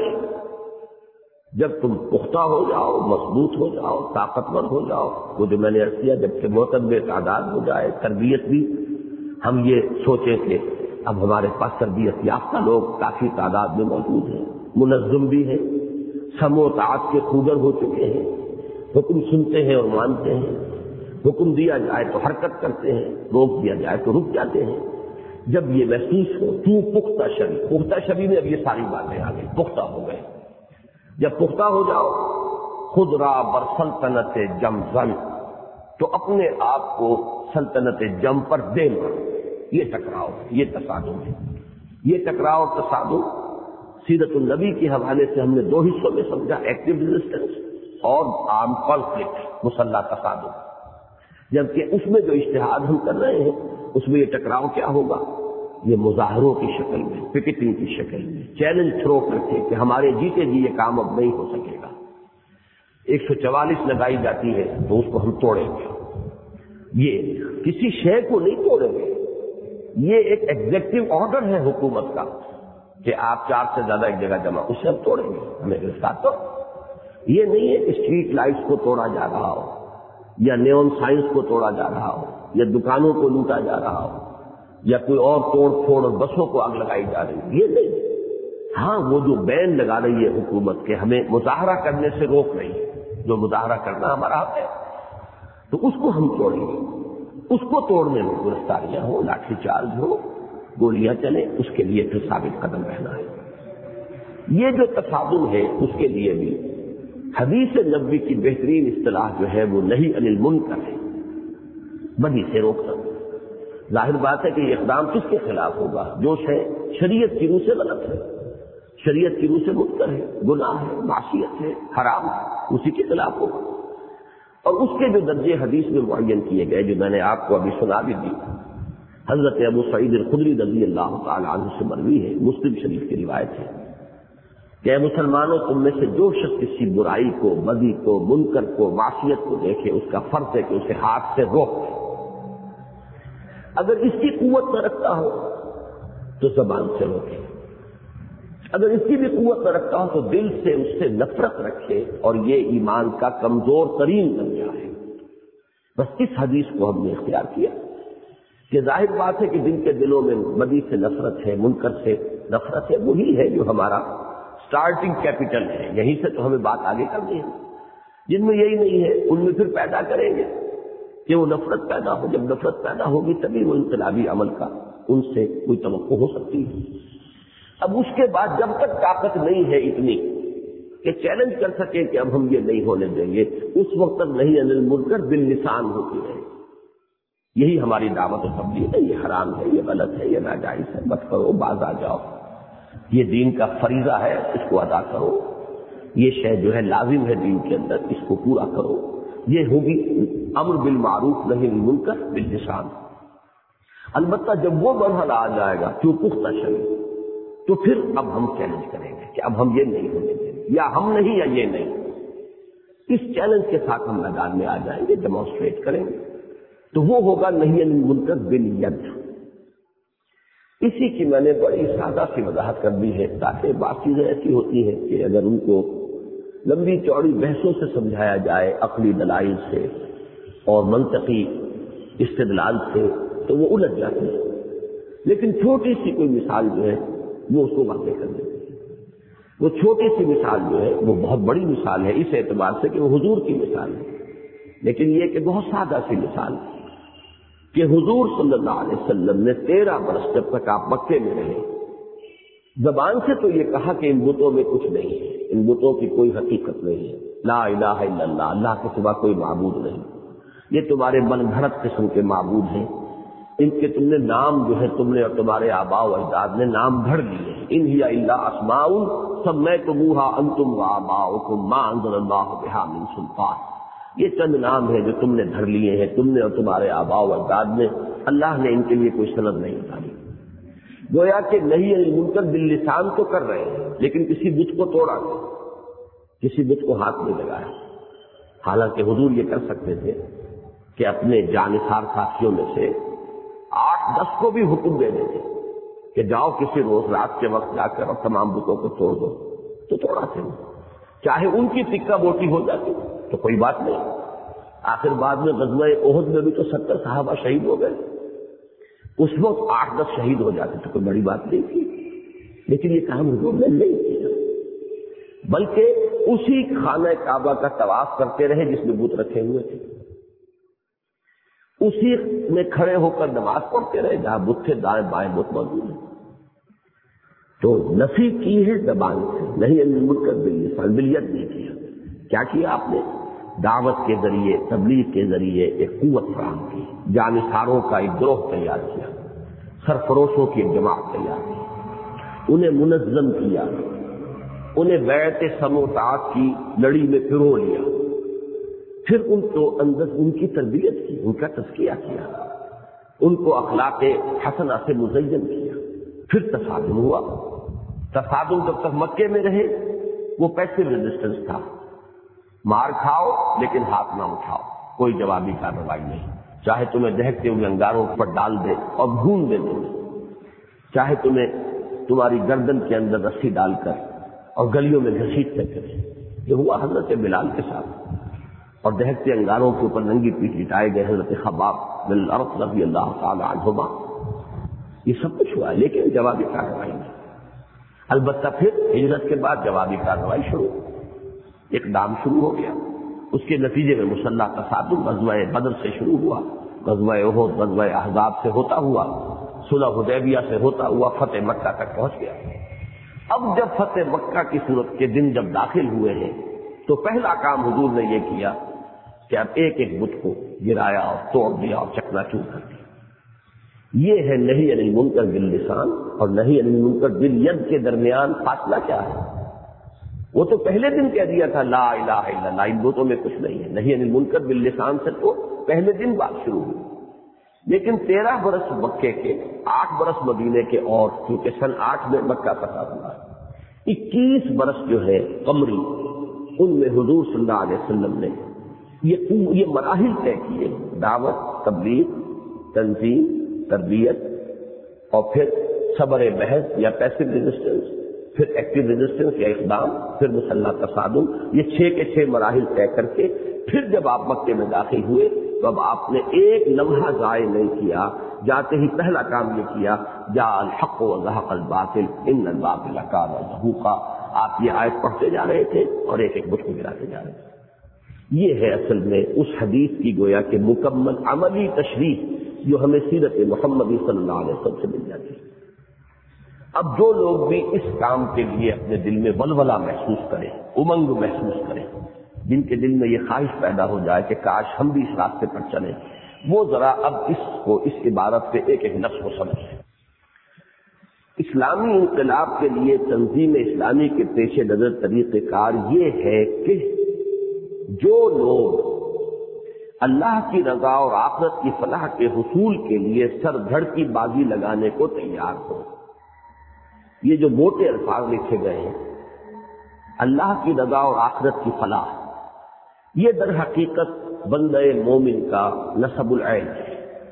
جب تم پختہ ہو جاؤ، مضبوط ہو جاؤ، طاقتور ہو جاؤ، وہ جو میں نے عرض کیا، جب کہ معتبر تعداد ہو جائے، تربیت بھی ہم یہ سوچیں کہ اب ہمارے پاس تربیت یافتہ لوگ کافی تعداد میں موجود ہیں، منظم بھی ہیں، سمع و طاعت کے خوگر ہو چکے ہیں، حکم سنتے ہیں اور مانتے ہیں، حکم دیا جائے تو حرکت کرتے ہیں، روک دیا جائے تو رک جاتے ہیں۔ جب یہ محسوس ہو تو پختہ شبی میں اب یہ ساری باتیں آ گئی، پختہ ہو گئے۔ جب پختہ ہو جاؤ، خود را بر سلطنت جم زن، تو اپنے آپ کو سلطنت جم پر دے مارو۔ یہ ٹکراؤ، یہ تصادم ہے، یہ ٹکراؤ اور تصادم سیرت النبی کے حوالے سے ہم نے 2 حصوں میں سمجھا، ایکٹیو ریزسٹنس اور آرم کانفلکٹ، مسلح تصادم۔ جبکہ اس میں جو اجتہاد ہم کر رہے ہیں اس میں یہ ٹکراؤ کیا ہوگا، یہ مظاہروں کی شکل میں، پکٹنگ کی شکل میں، چیلنج تھرو کر کے کہ ہمارے جیتے جی یہ کام اب نہیں ہو سکے گا۔ 144 لگائی جاتی ہے تو اس کو ہم توڑیں گے، یہ کسی شے کو نہیں توڑیں گے، یہ ایک ایگزیکٹو آرڈر ہے حکومت کا کہ آپ 4 سے زیادہ ایک جگہ جمع، اسے ہم توڑیں گے، ہمیں گرفتار تو یہ نہیں ہے کہ اسٹریٹ لائٹس کو توڑا جا رہا ہو، یا نیون سائنس کو توڑا جا رہا ہو، یا دکانوں کو لوٹا جا رہا ہو، یا کوئی اور توڑ پھوڑ اور بسوں کو آگ لگائی جا رہی ہے، یہ نہیں۔ ہاں وہ جو بین لگا رہی ہے حکومت کے ہمیں مظاہرہ کرنے سے روک رہی ہے، جو مظاہرہ کرنا ہمارا حق ہے، تو اس کو ہم توڑیں گے۔ اس کو توڑنے میں گرفتاریاں ہو، لاٹھی چارج ہو، گولیاں چلیں، اس کے لیے پھر ثابت قدم رہنا ہے۔ یہ جو تصادم ہے اس کے لیے بھی حدیث نبوی کی بہترین اصطلاح جو ہے وہ نہی عن المنکر ہے، بدی سے روکنا۔ ظاہر بات ہے کہ یہ اقدام کس کے خلاف ہوگا، جو شے شریعت کی روح سے غلط ہے، شریعت کی روح سے منکر ہے، گناہ ہے، معصیت ہے، حرام ہے، اسی کے خلاف ہوگا۔ اور اس کے جو درجے حدیث میں معین کیے گئے، جو میں نے آپ کو ابھی سنا بھی دی، حضرت ابو سعید الخدری رضی اللہ تعالی عنہ سے مروی ہے، مسلم شریف کی روایت ہے کہ اے مسلمانوں، تم میں سے جو شخص کسی برائی کو، بدی کو، منکر کو، معصیت کو دیکھے، اس کا فرض ہے کہ اسے ہاتھ سے روک دے۔ اگر اس کی قوت نہ رکھتا ہو تو زبان سے روکے، اگر اس کی بھی قوت نہ رکھتا ہو تو دل سے اس سے نفرت رکھے، اور یہ ایمان کا کمزور ترین درجہ ہے۔ بس اس حدیث کو ہم نے اختیار کیا کہ ظاہر بات ہے کہ جن کے دلوں میں بدی سے نفرت ہے، منکر سے نفرت ہے، وہی ہے جو ہمارا سٹارٹنگ کیپٹل ہے، یہیں سے تو ہمیں بات آگے کرنی ہے۔ جن میں یہی نہیں ہے ان میں پھر پیدا کریں گے کہ وہ نفرت پیدا ہو، جب نفرت پیدا ہوگی تبھی وہ انقلابی عمل کا ان سے کوئی توقع ہو سکتی ہے۔ اب اس کے بعد جب تک طاقت نہیں ہے اتنی کہ چیلنج کر سکیں کہ اب ہم یہ نہیں ہونے دیں گے، اس وقت تک نہیں عن المنکر باللسان ہوتی ہے۔ یہی ہماری دعوت و تبلیغ ہے، یہ حرام ہے، یہ غلط ہے، یہ ناجائز ہے، مت کرو، باز آ جاؤ، یہ دین کا فریضہ ہے، اس کو ادا کرو، یہ شے جو ہے لازم ہے دین کے اندر، اس کو پورا کرو۔ یہ ہوگی امر بالمعروف نہی عن المنکر باللسان۔ البتہ جب وہ مرحلہ آ جائے گا جو پختہ شوی، تو پھر اب ہم چیلنج کریں گے کہ اب ہم یہ نہیں ہونے دیں گے، یا ہم نہیں یا یہ نہیں۔ اس چیلنج کے ساتھ ہم میدان میں آ جائیں گے، ڈیمانسٹریٹ کریں گے، تو وہ ہوگا نہی عن المنکر بالید۔ اسی کی میں نے بڑی سادہ سی وضاحت کر دی ہے، تاکہ بات چیزیں ایسی ہوتی ہیں کہ اگر ان کو لمبی چوڑی بحثوں سے سمجھایا جائے، عقلی دلائل سے اور منطقی استدلال سے، تو وہ الجھ جاتے ہیں، لیکن چھوٹی سی کوئی مثال جو ہے وہ اس کو واضح کر دیتی ہے۔ وہ چھوٹی سی مثال جو ہے وہ بہت بڑی مثال ہے اس اعتبار سے کہ وہ حضور کی مثال ہے، لیکن یہ کہ بہت سادہ سی مثال ہے کہ حضور صلی اللہ علیہ وسلم نے 13 برس جب تک آپ مکے میں رہے، زبان سے تو یہ کہا کہ ان بتوں میں کچھ نہیں ہے، ان بتوں کی کوئی حقیقت نہیں ہے، لا الہ الا اللہ، اللہ کے سوا کوئی معبود نہیں، یہ تمہارے من گھڑت قسم کے معبود ہیں، ان کے تم نے نام جو ہے تم نے اور تمہارے آباء و اجداد نے نام گھڑ لیے ہیں، ان ہی الا اسماء سمیتموہا انتم وآباؤکم ما انزل اللہ بہا من سلطان۔ یہ چند نام ہیں جو تم نے دھر لیے ہیں، تم نے اور تمہارے آباء و اجداد نے، اللہ نے ان کے لیے کوئی سند نہیں اتاری۔ گویا کہ نہیں المنکر باللسان تو کر رہے ہیں لیکن کسی بت کو توڑا نہیں، کسی بت کو ہاتھ نہیں لگایا۔ حالانکہ حضور یہ کر سکتے تھے کہ اپنے جانثار ساتھیوں میں سے 8-10 کو بھی حکم دے دیتے کہ جاؤ کسی روز رات کے وقت جا کر اور تمام بتوں کو توڑ دو، تو توڑا تھے، چاہے ان کی ٹکا بوٹی ہو جاتی تو کوئی بات نہیں۔ آخر بعد میں غزوہ احد میں بھی تو 70 صحابہ شہید ہو گئے، اس وقت 8-10 شہید ہو جاتے تو کوئی بڑی بات نہیں تھی، لیکن یہ کام حضور نے نہیں کیا، بلکہ اسی خانہ کعبہ کا طواف کرتے رہے جس میں بت رکھے ہوئے تھے، اسی میں کھڑے ہو کر نماز پڑھتے رہے جہاں بت تھے، دائیں بائیں بت موجود ہیں۔ تو نفی کی ہے زبان سے، نہیں المنکر باللسان، بالید نہیں کیا۔ کیا کیا آپ نے؟ دعوت کے ذریعے، تبلیغ کے ذریعے ایک قوت فراہم کی، جانثاروں کا ایک گروہ تیار کیا، سرفروشوں کی ایک جماعت تیار کی، انہیں منظم کیا، انہیں بیعت سموطاعت کی لڑی میں پرو لیا، پھر ان کو اندر ان کی تربیت کی، ان کا تزکیہ کیا، ان کو اخلاق حسنہ سے مزین کیا۔ پھر تصادم ہوا، تصادم جب تک مکے میں رہے وہ پیسو ریزسٹنس تھا، مار کھاؤ لیکن ہاتھ نہ اٹھاؤ، کوئی جوابی کارروائی نہیں، چاہے تمہیں دہتے ہوئے انگاروں پر ڈال دے اور بھون دے دیں، چاہے تمہیں تمہاری گردن کے اندر رسی ڈال کر اور گلیوں میں گھسیٹتے پھرے۔ یہ ہوا حضرت بلال کے ساتھ، اور دہتے انگاروں کے اوپر ننگی پیٹھ لٹائے گئے حضرت خباب بن الارت رضی اللہ تعالی عنہما۔ یہ سب کچھ ہوا ہے لیکن جوابی کارروائی نہیں۔ البتہ پھر ہجرت کے بعد جوابی کارروائی شروع، اقدام شروع ہو گیا، اس کے نتیجے میں مسلح تصادم غزوہ بدر سے شروع ہوا، غزوہ احد، غزوہ احزاب سے ہوتا ہوا، صلح حدیبیہ سے ہوتا ہوا فتح مکہ تک پہنچ گیا۔ اب جب فتح مکہ کی صورت کے دن جب داخل ہوئے ہیں تو پہلا کام حضور نے یہ کیا کہ اب ایک ایک بت کو گرایا اور توڑ دیا اور چکنا چور کر دیا۔ یہ ہے نہی عن المنکر باللسان اور نہی عن المنکر بالید کے درمیان فاصلہ کیا ہے؟ وہ تو پہلے دن کہہ دیا تھا لا الہ الا اللہ، ان بتوں میں کچھ نہیں ہے۔ نہی عن المنکر باللسان سے تو پہلے دن بات شروع ہوئی، لیکن 13 برس مکے کے، 8 برس مدینے کے، اور کیونکہ سن 8 میں مکہ فتح ہوا، 21 برس جو ہے قمری، ان میں حضور صلی اللہ علیہ وسلم نے یہ مراحل طے کیے، دعوت، تبلیغ، تنظیم، تربیت، اور پھر صبر محض یا پیسو ریزسٹنس، پھر ایکٹیو ریزسٹنس یا اقدام، پھر مسلح تصادم، یہ 6 کے 6 مراحل طے کر کے پھر جب آپ مکے میں داخل ہوئے تو اب آپ نے ایک لمحہ ضائع نہیں کیا، جاتے ہی پہلا کام یہ کیا جاء الحق وزهق الباطل ان الباطل كان زهوقا۔ آپ یہ آیت پڑھتے جا رہے تھے اور ایک ایک بت کو گراتے جا رہے تھے۔ یہ ہے اصل میں اس حدیث کی گویا کہ مکمل عملی تشریح جو ہمیں سیرت محمدی صلی اللہ علیہ وسلم سے مل جاتی ہے۔ اب جو لوگ بھی اس کام کے لیے اپنے دل میں ولولہ محسوس کریں، امنگ محسوس کریں، جن کے دل میں یہ خواہش پیدا ہو جائے کہ کاش ہم بھی اس راستے پر چلیں، وہ ذرا اب اس عبارت سے ایک ایک نفس کو سمجھیں۔ اسلامی انقلاب کے لیے تنظیم اسلامی کے پیش نظر طریقہ کار یہ ہے کہ جو لوگ اللہ کی رضا اور آخرت کی فلاح کے حصول کے لیے سر دھڑ کی بازی لگانے کو تیار ہو۔ یہ جو موٹے الفاظ لکھے گئے ہیں، اللہ کی رضا اور آخرت کی فلاح، یہ در حقیقت بندہ مومن کا نصب العین ہے۔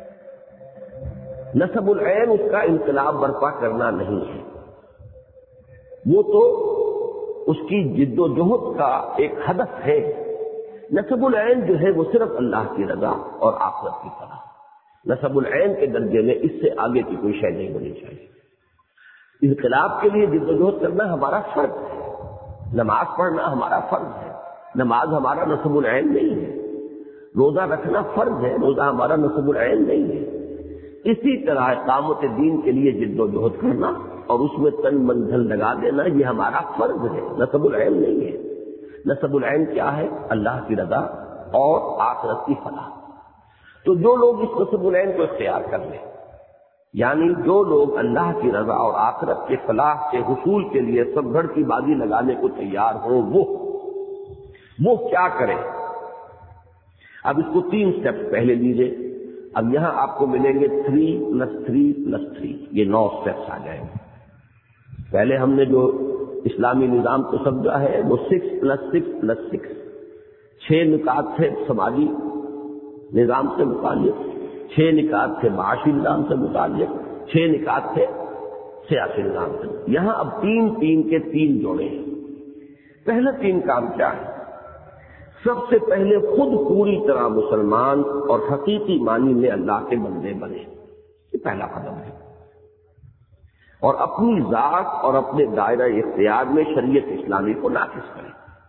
نصب العین اس کا انقلاب برپا کرنا نہیں ہے، وہ تو اس کی جد و جہد کا ایک ہدف ہے۔ نصب العین جو ہے وہ صرف اللہ کی رضا اور آخرت کی فلاح، نصب العین کے درجے میں اس سے آگے کی کوئی شے نہیں ہونی چاہیے۔ انقلاب کے لیے جد و جہد کرنا ہمارا فرض ہے، نماز پڑھنا ہمارا فرض ہے، نماز ہمارا نصب العین نہیں ہے، روزہ رکھنا فرض ہے، روزہ ہمارا نصب العین نہیں ہے۔ اسی طرح اقامت دین کے لیے جد و جہد کرنا اور اس میں تن من دھن لگا دینا یہ ہمارا فرض ہے، نصب العین نہیں ہے۔ نصب العین کیا ہے؟ اللہ کی رضا اور آخرت کی فلاح۔ تو جو لوگ اس نصب العین کو اختیار کر لیں، یعنی جو لوگ اللہ کی رضا اور آخرت کے فلاح کے حصول کے لیے سب گھڑ کی بازی لگانے کو تیار ہوں، وہ کیا کریں؟ اب اس کو 3 سٹیپس پہلے لیجئے۔ اب یہاں آپ کو ملیں گے 3+3+3، یہ 9 اسٹیپس آ جائیں گے۔ پہلے ہم نے جو اسلامی نظام کو سمجھا ہے وہ 6+6+6، 6 نکات تھے سماجی نظام سے متعلق، 6 نکات تھے معاشی نظام سے متعلق، 6 نکات تھے سیاسی نظام سے۔ یہاں اب 3 کے 3 جوڑے ہیں۔ پہلا 3 کام کیا ہے؟ سب سے پہلے خود پوری طرح مسلمان اور حقیقی معنی میں اللہ کے بندے بنے، یہ پہلا قدم ہے، اور اپنی ذات اور اپنے دائرہ اختیار میں شریعت اسلامی کو نافذ کرے۔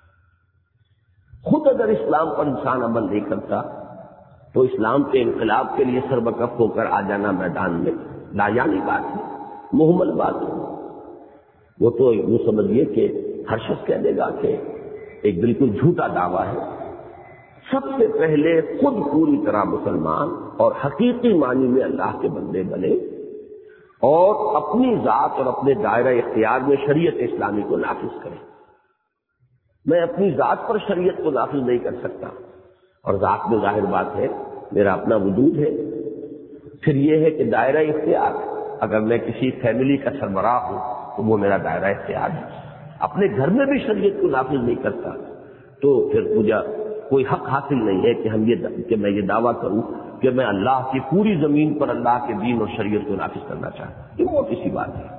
خود اگر اسلام پر انسان عمل نہیں کرتا تو اسلام کے انقلاب کے لیے سربکف ہو کر آ جانا میدان میں لاجانی بات ہے، محمل بات ہے۔ وہ تو یوں سمجھیے کہ ہر شخص کہہ دے گا کہ ایک بالکل جھوٹا دعویٰ ہے۔ سب سے پہلے خود پوری طرح مسلمان اور حقیقی معنی میں اللہ کے بندے بنے، اور اپنی ذات اور اپنے دائرہ اختیار میں شریعت اسلامی کو نافذ کرے۔ میں اپنی ذات پر شریعت کو نافذ نہیں کر سکتا، اور ذات میں ظاہر بات ہے میرا اپنا وجود ہے۔ پھر یہ ہے کہ دائرہ اختیار، اگر میں کسی فیملی کا سربراہ ہوں تو وہ میرا دائرہ اختیار ہے۔ اپنے گھر میں بھی شریعت کو نافذ نہیں کرتا تو پھر مجھے کوئی حق حاصل نہیں ہے کہ میں یہ دعویٰ کروں کہ میں اللہ کی پوری زمین پر اللہ کے دین اور شریعت کو نافذ کرنا چاہتا ہوں۔ یہ بہت سی بات ہے،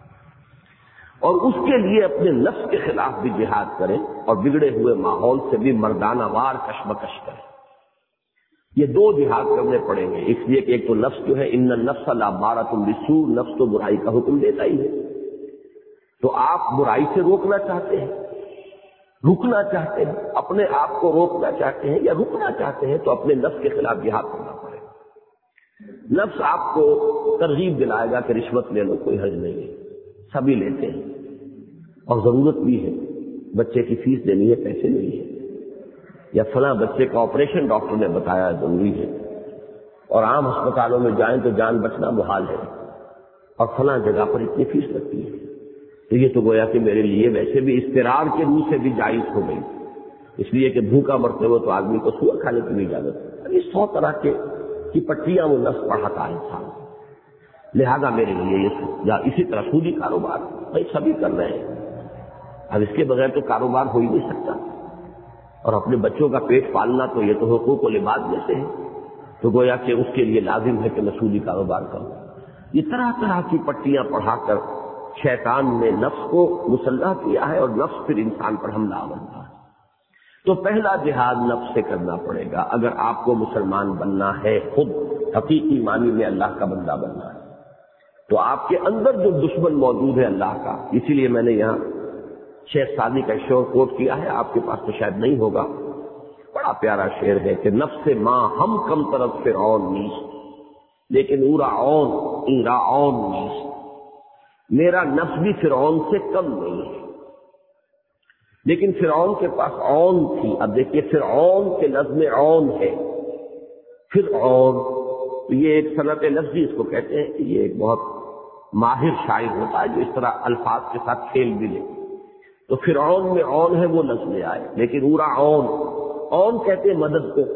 اور اس کے لیے اپنے نفس کے خلاف بھی جہاد کریں، اور بگڑے ہوئے ماحول سے بھی مردانہ وار کشمکش کریں۔ یہ 2 جہاد کرنے پڑیں گے، اس لیے کہ ایک تو نفس جو ہے ان النفس لامارۃ بالسوء، نفس تو برائی کا حکم دیتا ہی ہے۔ تو آپ برائی سے روکنا چاہتے ہیں، رکنا چاہتے ہیں، اپنے آپ کو روکنا چاہتے ہیں یا رکنا چاہتے ہیں، تو اپنے نفس کے خلاف جہاد کرنا پڑے گا۔ نفس آپ کو ترغیب دلائے گا کہ رشوت لے لو، کوئی حرج نہیں ہے، سبھی لیتے ہیں، اور ضرورت بھی ہے، بچے کی فیس دینی ہے، پیسے نہیں ہے، یا فلاں بچے کا آپریشن ڈاکٹر نے بتایا ضروری ہے، اور عام ہسپتالوں میں جائیں تو جان بچنا محال ہے، اور فلاں جگہ پر اتنی فیس لگتی ہے۔ تو یہ تو گویا کہ میرے لیے ویسے بھی اضطرار کے روح سے بھی جائز ہو گئی، اس لیے کہ بھوکا مرتے ہوئے تو آدمی کو سور کھانے کی بھی اجازت ہے۔ یہ 100 طرح کی پٹیاں وہ نفس پڑھاتا ہے انسان، لہذا میرے لیے یہ یا اسی طرح سودی کاروبار بھائی سبھی کر رہے ہیں، اب اس کے بغیر تو کاروبار ہو ہی نہیں سکتا، اور اپنے بچوں کا پیٹ پالنا تو یہ تو حقوق و لباس میں سے ہے، تو گویا کہ اس کے لیے لازم ہے کہ میں سودی کاروبار کروں۔ یہ طرح طرح کی پٹیاں پڑھا کر شیطان نے نفس کو مسلح کیا ہے، اور نفس پھر انسان پر حملہ آورتا ہے۔ تو پہلا جہاد نفس سے کرنا پڑے گا اگر آپ کو مسلمان بننا ہے، خود حقیقی معنی میں اللہ کا بندہ بننا ہے۔ تو آپ کے اندر جو دشمن موجود ہے اللہ کا، اسی لیے میں نے یہاں شیخ سعدی کا شعر کوٹ کیا ہے، آپ کے پاس تو شاید نہیں ہوگا، بڑا پیارا شعر ہے کہ نفس ماں ہم کم طرف فرعون نیست، لیکن اورا اون ایرا اون نیست، میرا نفس بھی فرعون سے کم نہیں ہے، لیکن فرعون کے پاس اون تھی۔ اب دیکھیے فرعون کے لفظ میں اون ہے، فرعون، تو یہ ایک صنعت لفظی اس کو کہتے ہیں کہ یہ ایک بہت ماہر شاعر ہوتا ہے جو اس طرح الفاظ کے ساتھ کھیل بھی لے۔ تو فرعون میں اون ہے وہ لفظ لے آئے، لیکن اورا اون کہتے ہیں مدد کو۔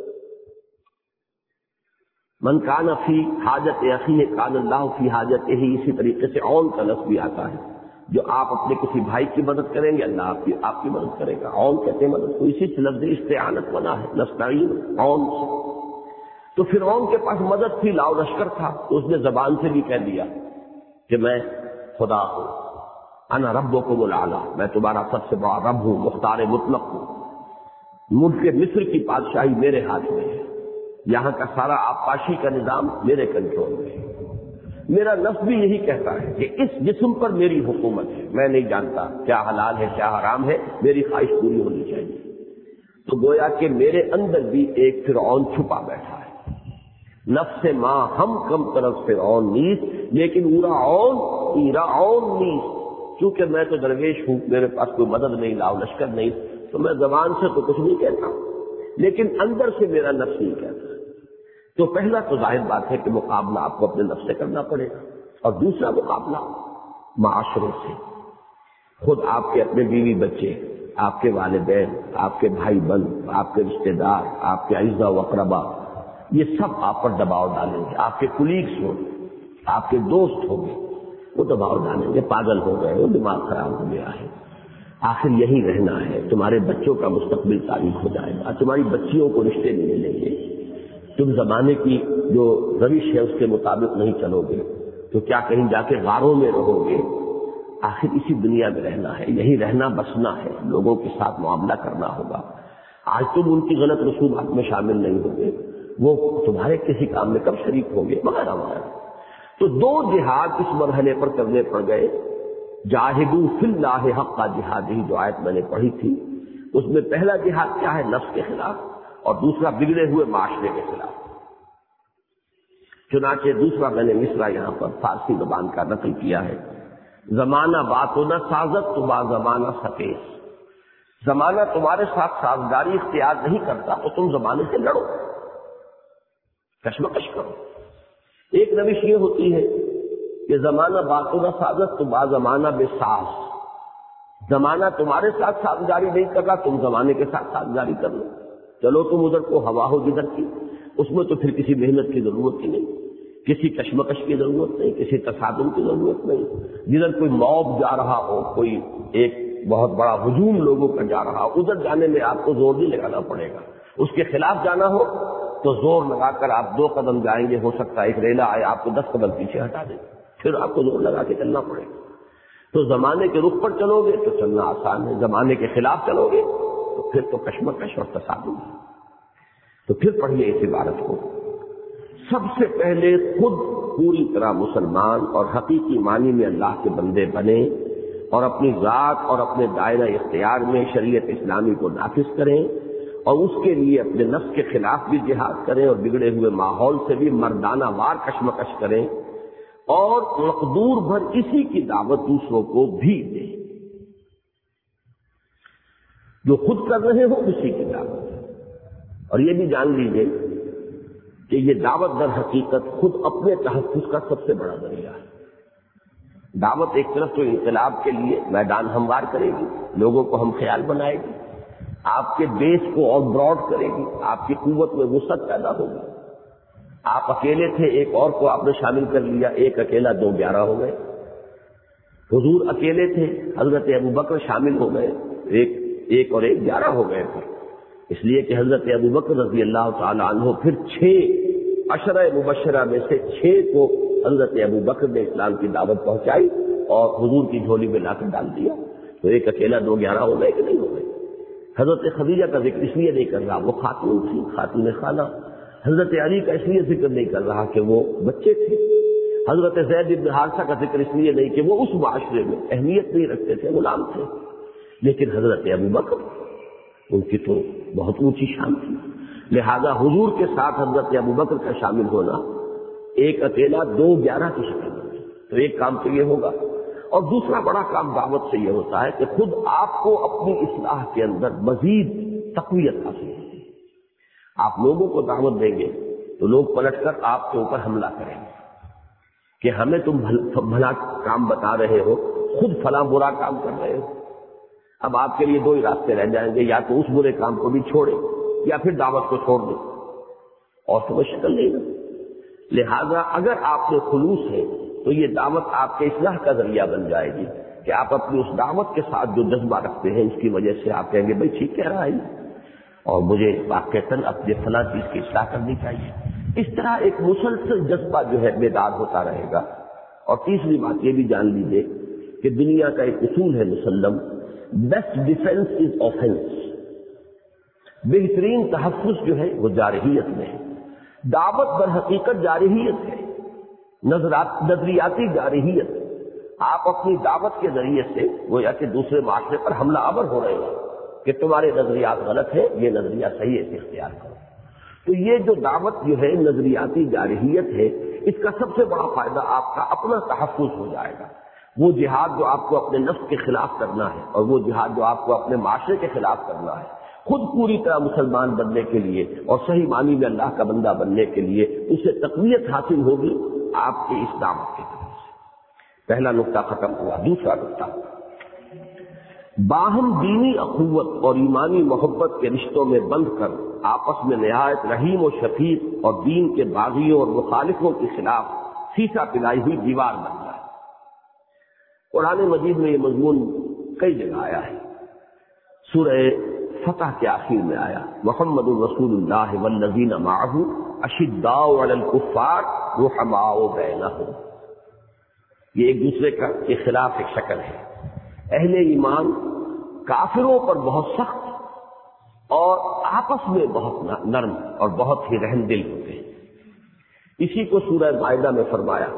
من کان فی حاجت اخیہ کان اللہ فی حاجتہ، اسی طریقے سے اون کا لفظ بھی آتا ہے، جو آپ اپنے کسی بھائی کی مدد کریں گے اللہ آپ کی مدد کرے گا، اون کہتے ہیں مدد کو، اسی سے لفظ استعانت بنا ہے، نستعین اون سے۔ تو فرعون کے پاس مدد تھی، لاؤ لشکر تھا، تو اس نے زبان سے بھی کہہ دیا کہ میں خدا ہوں، انا ربکم الاعلی، میں تمہارا سب سے بڑا رب ہوں، مختار مطلق ہوں، ملک مصر کی بادشاہی میرے ہاتھ میں ہے، یہاں کا سارا آبپاشی کا نظام میرے کنٹرول میں ہے۔ میرا نفس بھی یہی کہتا ہے کہ اس جسم پر میری حکومت ہے، میں نہیں جانتا کیا حلال ہے کیا حرام ہے، میری خواہش پوری ہونی چاہیے۔ تو گویا کہ میرے اندر بھی ایک فرعون چھپا بیٹھا ہے، نفس ماں ہم کم طرف فرعون نیست، لیکن اورا اون ایرا اون نیست، چونکہ میں تو درویش ہوں، میرے پاس کوئی مدد نہیں، لاؤ لشکر نہیں، تو میں زبان سے تو کچھ نہیں کہتا، لیکن اندر سے میرا نفس نہیں کہتا۔ تو پہلا تو ظاہر بات ہے کہ مقابلہ آپ کو اپنے نفس سے کرنا پڑے گا، اور دوسرا مقابلہ معاشرے سے، خود آپ کے اپنے بیوی بچے، آپ کے والدین، آپ کے بھائی بہن، آپ کے رشتہ دار، آپ کے اعزاء و اقربا، یہ سب آپ پر دباؤ ڈالیں گے. آپ کے کولیگس ہوں، آپ کے دوست ہوں گے، وہ دباؤ ڈالیں گے، پاگل ہو گئے ہو، دماغ خراب ہو گیا ہے، آخر یہی رہنا ہے، تمہارے بچوں کا مستقبل تاریخ ہو جائے گا، تمہاری بچیوں کو رشتے نہیں ملیں گے، تم زمانے کی جو روش ہے اس کے مطابق نہیں چلو گے تو کیا کہیں جا کے غاروں میں رہو گے. آخر اسی دنیا میں رہنا ہے، یہی رہنا بسنا ہے، لوگوں کے ساتھ معاملہ کرنا ہوگا. آج تم ان کی غلط رسومات میں شامل نہیں ہوں گے، وہ تمہارے کسی کام میں کب شریک ہوں گے وغیرہ وغیرہ. تو دو جہاد اس مرحلے پر کرنے پڑ گئے. جاہدوا فی اللہ حق جہادہ، جو آیت میں نے پڑھی تھی، اس میں پہلا جہاد کیا ہے؟ نفس کے خلاف، اور دوسرا بگڑے ہوئے معاشرے کے خلاف. چنانچہ دوسرا میں نے مصرع یہاں پر فارسی زبان کا نقل کیا ہے. زمانہ باتوں نہ سازت تو با زمانہ سکیس. زمانہ تمہارے ساتھ سازگاری اختیار نہیں کرتا تو تم زمانے سے لڑو، کشمکش کرو. ایک روش یہ ہوتی ہے کہ زمانہ باتوں نہ سازت تو با زمانہ بے ساز. زمانہ تمہارے ساتھ سازگاری نہیں کر رہا، تم زمانے کے ساتھ سازگاری کر لو. چلو تم ادھر کو ہوا ہو جدھر کی، اس میں تو پھر کسی محنت کی ضرورت ہی نہیں، کسی کشمکش کی ضرورت نہیں، کسی تصادم کی ضرورت نہیں. جدھر کوئی موب جا رہا ہو، کوئی ایک بہت بڑا ہجوم لوگوں کا جا رہا ہو، ادھر جانے میں آپ کو زور نہیں لگانا پڑے گا. اس کے خلاف جانا ہو تو زور لگا کر آپ 2 قدم جائیں گے، ہو سکتا ہے ایک ریلا آئے آپ کو 10 قدم پیچھے ہٹا دے، پھر آپ کو زور لگا کے چلنا پڑے گا. تو زمانے کے رخ پر چلو گے تو چلنا آسان ہے، زمانے کے خلاف چلو گے تو پھر تو کشمکش اور تصادم ہے. تو پھر پڑھیے اس عبارت کو. سب سے پہلے خود پوری طرح مسلمان اور حقیقی معنی میں اللہ کے بندے بنے اور اپنی ذات اور اپنے دائرہ اختیار میں شریعت اسلامی کو نافذ کریں، اور اس کے لیے اپنے نفس کے خلاف بھی جہاد کریں اور بگڑے ہوئے ماحول سے بھی مردانہ وار کشمکش کریں، اور مقدور بھر اسی کی دعوت دوسروں کو بھی دیں. جو خود کر رہے ہو اسی کی دعوت. اور یہ بھی جان لیجیے کہ یہ دعوت در حقیقت خود اپنے تحفظ کا سب سے بڑا ذریعہ ہے. دعوت ایک طرف تو انقلاب کے لیے میدان ہموار کرے گی، لوگوں کو ہم خیال بنائے گی، آپ کے بیس کو اور براڈ کرے گی، آپ کی قوت میں وسعت پیدا ہوگی. آپ اکیلے تھے، ایک اور کو آپ نے شامل کر لیا، ایک اکیلا 2 11 ہو گئے. حضور اکیلے تھے، حضرت ابوبکر شامل ہو گئے، ایک اور ایک 11 ہو گئے تھے. اس لیے کہ حضرت ابوبکر رضی اللہ تعالی عنہ پھر 6 عشرہ مبشرہ میں سے 6 کو حضرت ابوبکر نے اسلام کی دعوت پہنچائی اور حضور کی جھولی میں لا کر ڈال دیا. تو ایک اکیلا 2 11 ہو گئے کہ نہیں ہو گئے. حضرت خدیجہ کا ذکر اس لیے نہیں کر رہا، وہ خاتون تھی، خاتون خانہ. حضرت علی کا اس لیے ذکر نہیں کر رہا کہ وہ بچے تھے. حضرت زید بن حارثہ کا ذکر اس لیے نہیں کہ وہ اس معاشرے میں اہمیت نہیں رکھتے تھے، غلام تھے. لیکن حضرت ابوبکر، ان کی تو بہت اونچی شان تھی. لہذا حضور کے ساتھ حضرت ابوبکر کا شامل ہونا ایک اکیلا 2 11 کی شکل میں. تو ایک کام تو یہ ہوگا، اور دوسرا بڑا کام دعوت سے یہ ہوتا ہے کہ خود آپ کو اپنی اصلاح کے اندر مزید تقویت حاصل ہوتی ہے. آپ لوگوں کو دعوت دیں گے تو لوگ پلٹ کر آپ کے اوپر حملہ کریں گے کہ ہمیں تم بھلا کام بتا رہے ہو، خود فلاں برا کام کر رہے ہو. اب آپ کے لیے 2 ہی راستے رہ جائیں گے، یا تو اس برے کام کو بھی چھوڑیں یا پھر دعوت کو چھوڑ دیں، اور تو وہ شکل نہیں نا. لہذا اگر آپ میں خلوص ہے تو یہ دعوت آپ کے اصلاح کا ذریعہ بن جائے گی کہ آپ اپنی اس دعوت کے ساتھ جو جذبہ رکھتے ہیں اس کی وجہ سے آپ کہیں گے بھائی ٹھیک کہہ رہا ہے اور مجھے واقعتاً اپنے فلاں چیز کی اصلاح کرنی چاہیے. اس طرح ایک مسلسل جذبہ جو ہے بیدار ہوتا رہے گا. اور تیسری بات یہ بھی جان لیجیے کہ دنیا کا ایک اصول ہے مسلم، بیسٹ ڈیفینس از آفینس. بہترین تحفظ جو ہے وہ جارحیت میں ہے. دعوت در حقیقت جارحیت ہے، نظریاتی جارحیت. آپ اپنی دعوت کے ذریعے سے گویا کہ دوسرے معاشرے پر حملہ آور ہو رہے ہیں کہ تمہارے نظریات غلط ہے، یہ نظریہ صحیح ہے، اختیار کرو. تو یہ جو دعوت جو ہے نظریاتی جارحیت ہے، اس کا سب سے بڑا فائدہ آپ کا اپنا تحفظ ہو جائے گا. وہ جہاد جو آپ کو اپنے نفس کے خلاف کرنا ہے اور وہ جہاد جو آپ کو اپنے معاشرے کے خلاف کرنا ہے، خود پوری طرح مسلمان بننے کے لیے اور صحیح معنی میں اللہ کا بندہ بننے کے لیے اسے تقویت حاصل ہوگی آپ کے اس دعوت کی طرف سے. پہلا نقطہ ختم ہوا. دوسرا نقطہ، باہم دینی اخوت اور ایمانی محبت کے رشتوں میں بندھ کر آپس میں نہایت رحیم و شفیق اور دین کے باغیوں اور مخالفوں کے خلاف سیسا پلائی ہوئی دیوار بن جائے۔ قرآن مجید میں یہ مضمون کئی جگہ آیا ہے۔ سورہ فتح کے آخر میں آیا، محمد رسول اللہ والذین معہ اشداء علی الکفار رحماء بینہم۔ یہ ایک دوسرے کے خلاف ایک شکل ہے۔ اہل ایمان کافروں پر بہت سخت اور آپس میں بہت نرم اور بہت ہی رحم دل ہوتے ہیں۔ اسی کو سورہ مائدہ میں فرمایا،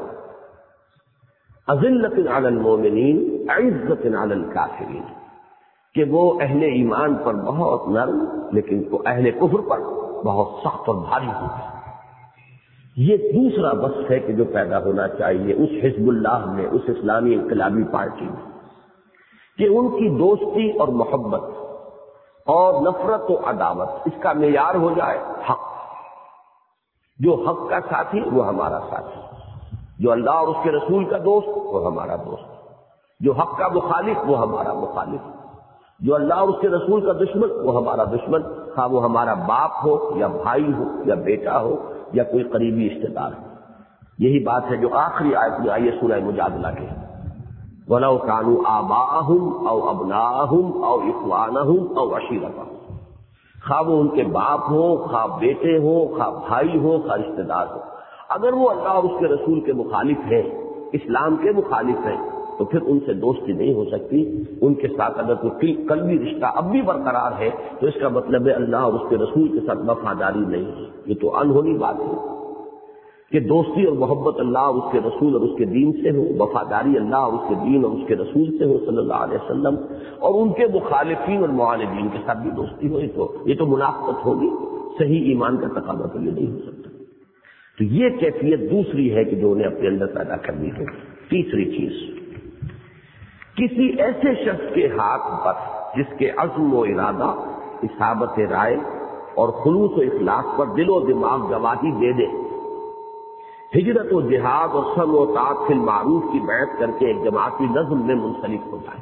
اذلۃ علی المؤمنین عزۃ علی الکافرین، کہ وہ اہل ایمان پر بہت نرم لیکن اہل کفر پر بہت سخت اور بھاری ہوتے ہیں۔ یہ دوسرا وصف ہے کہ جو پیدا ہونا چاہیے اس حزب اللہ میں، اس اسلامی انقلابی پارٹی میں، کہ ان کی دوستی اور محبت اور نفرت و عداوت اس کا معیار ہو جائے حق۔ جو حق کا ساتھی وہ ہمارا ساتھی، جو اللہ اور اس کے رسول کا دوست وہ ہمارا دوست، جو حق کا مخالف وہ ہمارا مخالف، جو اللہ اور اس کے رسول کا دشمن وہ ہمارا دشمن، خواہ وہ ہمارا باپ ہو یا بھائی ہو یا بیٹا ہو یا کوئی قریبی رشتے دار ہو۔ یہی بات ہے جو آخری آیت میں آئی ہے سورہ مجادلہ کے، وَلَوْ كَانُوا آبَاءَهُمْ أَوْ أَبْنَاءَهُمْ أَوْ إِخْوَانَهُمْ أَوْ عَشِيرَتَهُمْ، خواہ وہ ان کے باپ ہوں، خواہ بیٹے ہوں، خواہ بھائی ہوں، خواہ رشتے دار ہوں، اگر وہ اللہ اور اس کے رسول کے مخالف ہیں، اسلام کے مخالف ہیں، تو پھر ان سے دوستی نہیں ہو سکتی۔ ان کے ساتھ اگر کوئی قلبی رشتہ اب بھی برقرار ہے تو اس کا مطلب ہے اللہ اور اس کے رسول کے ساتھ وفاداری نہیں ہے۔ یہ تو انہونی بات ہے کہ دوستی اور محبت اللہ اور اس کے رسول اور اس کے دین سے ہو، وفاداری اللہ اور اس کے دین اور اس کے رسول سے ہو صلی اللہ علیہ وسلم، اور ان کے مخالفین اور معاندین کے ساتھ بھی دوستی ہو، یہ تو منافقت ہوگی، صحیح ایمان کا تقاضا تو یہ نہیں ہو سکتا۔ تو یہ کیفیت دوسری ہے کہ جو انہیں اپنے اندر پیدا کرنی ہے۔ تیسری چیز، کسی ایسے شخص کے ہاتھ پر جس کے عزم و ارادہ، اصابت رائے اور خلوص و اخلاص پر دل و دماغ گواہی دے دے، ہجرت و جہاد اور سم و طاعت فی المعروف کی بیعت کر کے ایک جماعتی نظم میں منسلک ہو جائے۔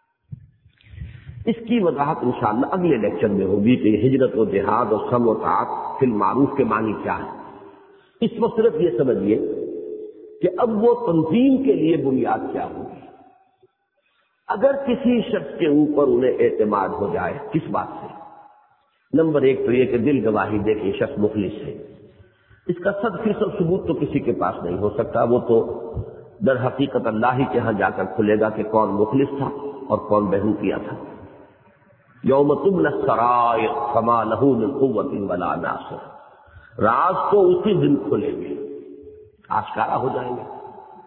اس کی وضاحت انشاءاللہ اگلے لیکچر میں ہوگی کہ ہجرت و جہاد اور سم و طاعت فی المعروف کے معنی کیا ہے۔ اس وقت صرف یہ سمجھیے کہ اب وہ تنظیم کے لیے بنیاد کیا ہوگی۔ اگر کسی شخص کے اوپر انہیں اعتماد ہو جائے، کس بات سے؟ نمبر ایک تو یہ کہ دل گواہی دے کہ یہ شخص مخلص ہے۔ اس کا 100% ثبوت تو کسی کے پاس نہیں ہو سکتا، وہ تو در حقیقت اللہ ہی کے ہاں جا کر کھلے گا کہ کون مخلص تھا اور کون بہوتیا تھا۔ یوم تبلی السرائر فما لہ من قوۃ ولا ناصر، راز تو اسی دن کھلیں گے، آشکارا ہو جائیں گے۔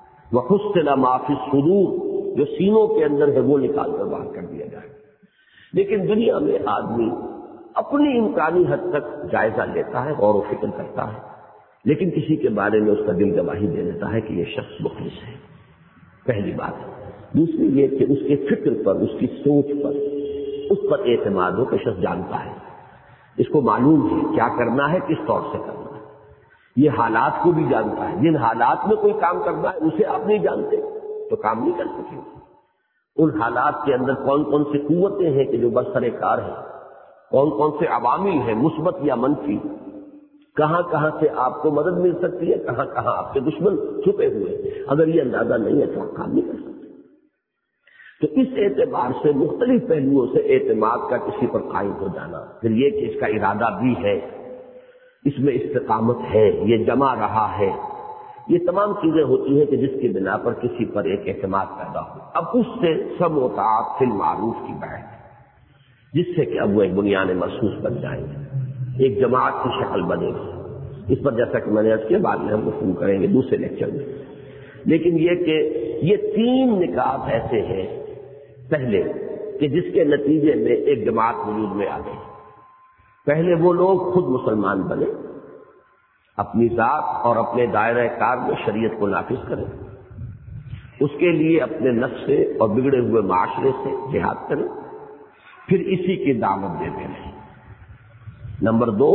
وحصل ما فی الصدور، جو سینوں کے اندر ہے وہ نکال کر باہر کر دیا جائے۔ لیکن دنیا میں آدمی اپنی امکانی حد تک جائزہ لیتا ہے، غور و فکر کرتا ہے، لیکن کسی کے بارے میں اس کا دل گواہی دے دیتا ہے کہ یہ شخص مخلص ہے۔ پہلی بات۔ دوسری یہ کہ اس کے فکر پر، اس کی سوچ پر، اس پر اعتماد ہو کہ شخص جانتا ہے، اس کو معلوم ہے کیا کرنا ہے، کس طور سے کرنا ہے، یہ حالات کو بھی جانتا ہے۔ جن حالات میں کوئی کام کرنا ہے اسے آپ نہیں جانتے تو کام نہیں کر سکیں گے۔ ان حالات کے اندر کون کون سی قوتیں ہیں کہ جو برسر کار ہیں، کون کون سے عوامل ہیں مثبت یا منفی، کہاں کہاں سے آپ کو مدد مل سکتی ہے، کہاں کہاں آپ کے دشمن چھپے ہوئے ہیں۔ اگر یہ اندازہ نہیں ہے تو آپ کام نہیں کر سکتے۔ تو اس اعتبار سے مختلف پہلوؤں سے اعتماد کا کسی پر قائم ہو جانا، پھر یہ کہ اس کا ارادہ بھی ہے، اس میں استقامت ہے، یہ جمع رہا ہے، یہ تمام چیزیں ہوتی ہیں کہ جس کی بنا پر کسی پر ایک اعتماد پیدا ہو۔ اب اس سے سم و طاعت فی المعروف کی بیعت، جس سے کہ اب وہ ایک بنیاد مرصوص بن جائیں گے، ایک جماعت کی شکل بنے گی۔ اس پر جیسا کہ میں نے عرض کیا بعد میں ہم گفتگو کریں گے دوسرے لیکچر میں۔ لیکن یہ کہ یہ تین نکات ایسے ہیں، پہلے کہ جس کے نتیجے میں ایک جماعت وجود میں آ گئی۔ پہلے وہ لوگ خود مسلمان بنے، اپنی ذات اور اپنے دائرہ کار میں شریعت کو نافذ کریں، اس کے لیے اپنے نفس سے اور بگڑے ہوئے معاشرے سے جہاد کریں، پھر اسی کی دعوت دیتے رہیں۔ نمبر دو،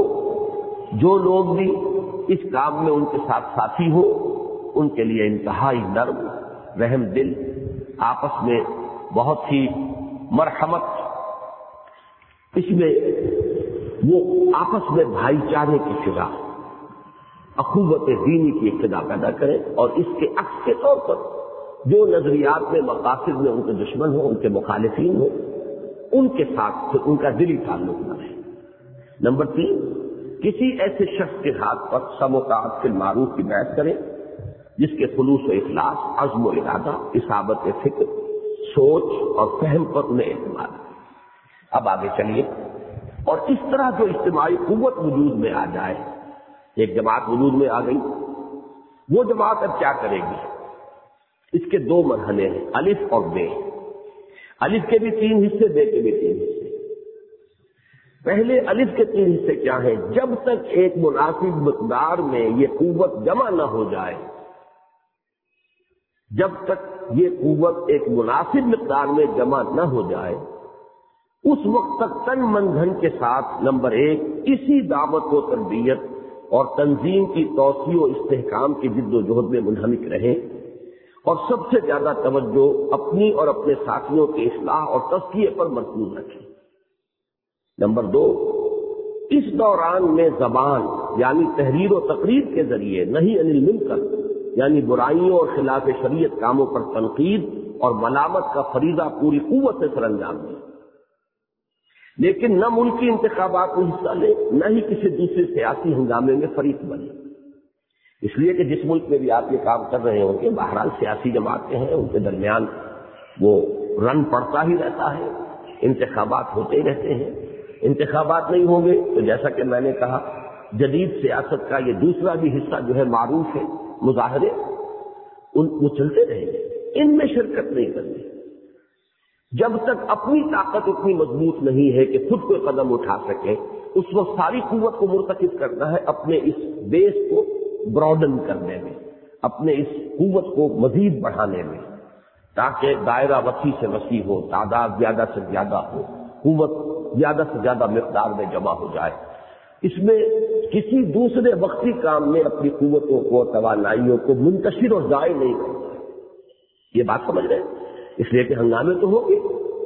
جو لوگ بھی اس کام میں ان کے ساتھ ساتھی ہو، ان کے لیے انتہائی نرم، رحم دل، آپس میں بہت ہی مرحمت، اس میں وہ آپس میں بھائی چارے کی فضا، اخوت دینی کی فضا پیدا کریں، اور اس کے عکس کے طور پر جو نظریات میں مقاصد میں ان کے دشمن ہوں، ان کے مخالفین ہوں، ان کے ساتھ ان کا دلی تعلق نہ رہے۔ نمبر 3، کسی ایسے شخص کے ہاتھ پر سموطاعت فی المعروف کی بیعت کریں جس کے خلوص و اخلاص، عزم و ارادہ، اصابت فکر، سوچ اور فہم پر انہیں اعتماد ہے۔ اب آگے چلیے، اور اس طرح جو اجتماعی قوت وجود میں آ جائے، ایک جماعت وجود میں آ گئی، وہ جماعت اب کیا کرے گی؟ اس کے 2 مرحلے ہیں، الف اور بے۔ الف کے بھی 3 حصے، بے کے بھی 3 حصے۔ پہلے الف کے 3 حصے کیا ہیں؟ جب تک ایک مناسب مقدار میں یہ قوت جمع نہ ہو جائے، جب تک یہ قوت ایک مناسب مقدار میں جمع نہ ہو جائے، اس وقت تک تن من دھن کے ساتھ نمبر 1 اسی دعوت و تربیت اور تنظیم کی توسیع و استحکام کی جد و جہد میں منہمک رہیں، اور سب سے زیادہ توجہ اپنی اور اپنے ساتھیوں کی اصلاح اور تزکیے پر مرکوز رکھیں۔ نمبر 2، اس دوران میں زبان یعنی تحریر و تقریر کے ذریعے نہی عن المنکر یعنی برائیوں اور خلاف شریعت کاموں پر تنقید اور ملامت کا فریضہ پوری قوت سے سر انجام دیں، لیکن نہ ملکی انتخابات میں حصہ لیں، نہ ہی کسی دوسرے سیاسی ہنگامے میں فریق بنے، اس لیے کہ جس ملک میں بھی آپ یہ کام کر رہے ہوں گے، بہرحال سیاسی جماعتیں ہیں، ان کے درمیان وہ رن پڑتا ہی رہتا ہے، انتخابات ہوتے ہی رہتے ہیں۔ انتخابات نہیں ہوں گے تو جیسا کہ میں نے کہا، جدید سیاست کا یہ دوسرا بھی حصہ جو ہے معروف ہے، مظاہرے، وہ چلتے رہیں گے، ان میں شرکت نہیں کرنی۔ جب تک اپنی طاقت اتنی مضبوط نہیں ہے کہ خود کوئی قدم اٹھا سکے، اس وقت ساری قوت کو مرتکز کرنا ہے اپنے اس بیس کو براڈن کرنے میں، اپنے اس قوت کو مزید بڑھانے میں، تاکہ دائرہ وسیع سے وسیع ہو، تعداد زیادہ سے زیادہ ہو، قوت زیادہ سے زیادہ مقدار میں جمع ہو جائے۔ اس میں کسی دوسرے وقتی کام میں اپنی قوتوں کو، توانائیوں کو منتشر اور ضائع نہیں کرنا ہے۔ یہ بات سمجھ رہے ہیں؟ اس لیے کہ ہنگامے تو ہوں گے،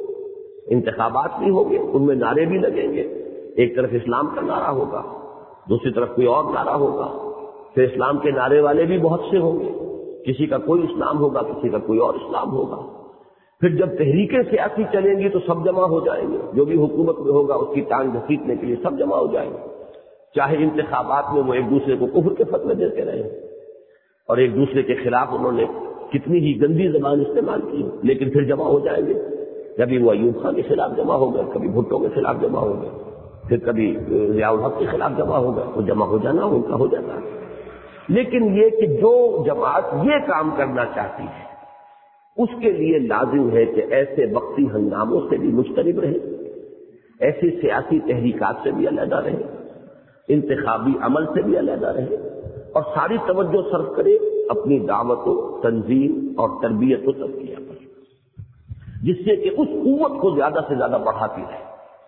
انتخابات بھی ہوں گے، ان میں نعرے بھی لگیں گے، ایک طرف اسلام کا نعرہ ہوگا، دوسری طرف کوئی اور نعرہ ہوگا، پھر اسلام کے نعرے والے بھی بہت سے ہوں گے، کسی کا کوئی اسلام ہوگا، کسی کا کوئی اور اسلام ہوگا۔ پھر جب تحریکیں سیاسی چلیں گی تو سب جمع ہو جائیں گے، جو بھی حکومت میں ہوگا اس کی ٹانگ گھسیٹنے کے لیے سب جمع ہو جائیں گے، چاہے انتخابات میں وہ ایک دوسرے کو کفر کے فتوے دیتے رہے اور ایک دوسرے کے خلاف انہوں نے کتنی ہی گندی زبان استعمال کی، لیکن پھر جمع ہو جائیں گے۔ کبھی وہ ایوب خان کے خلاف جمع ہو گئے، کبھی بھٹو کے خلاف جمع ہو گئے، پھر کبھی ضیاء الحق کے خلاف جمع ہو گئے، تو جمع ہو جانا ان کا ہو جاتا ہے۔ لیکن یہ کہ جو جماعت یہ کام کرنا چاہتی ہے، اس کے لیے لازم ہے کہ ایسے وقتی ہنگاموں سے بھی مجتنب رہے، ایسی سیاسی تحریکات سے بھی علیحدہ رہے، انتخابی عمل سے بھی علیحدہ رہے، اور ساری توجہ صرف کرے اپنی دعوت و تنظیم اور تربیت و تزکیہ پر، جس سے کہ اس قوت کو زیادہ سے زیادہ بڑھاتی رہے۔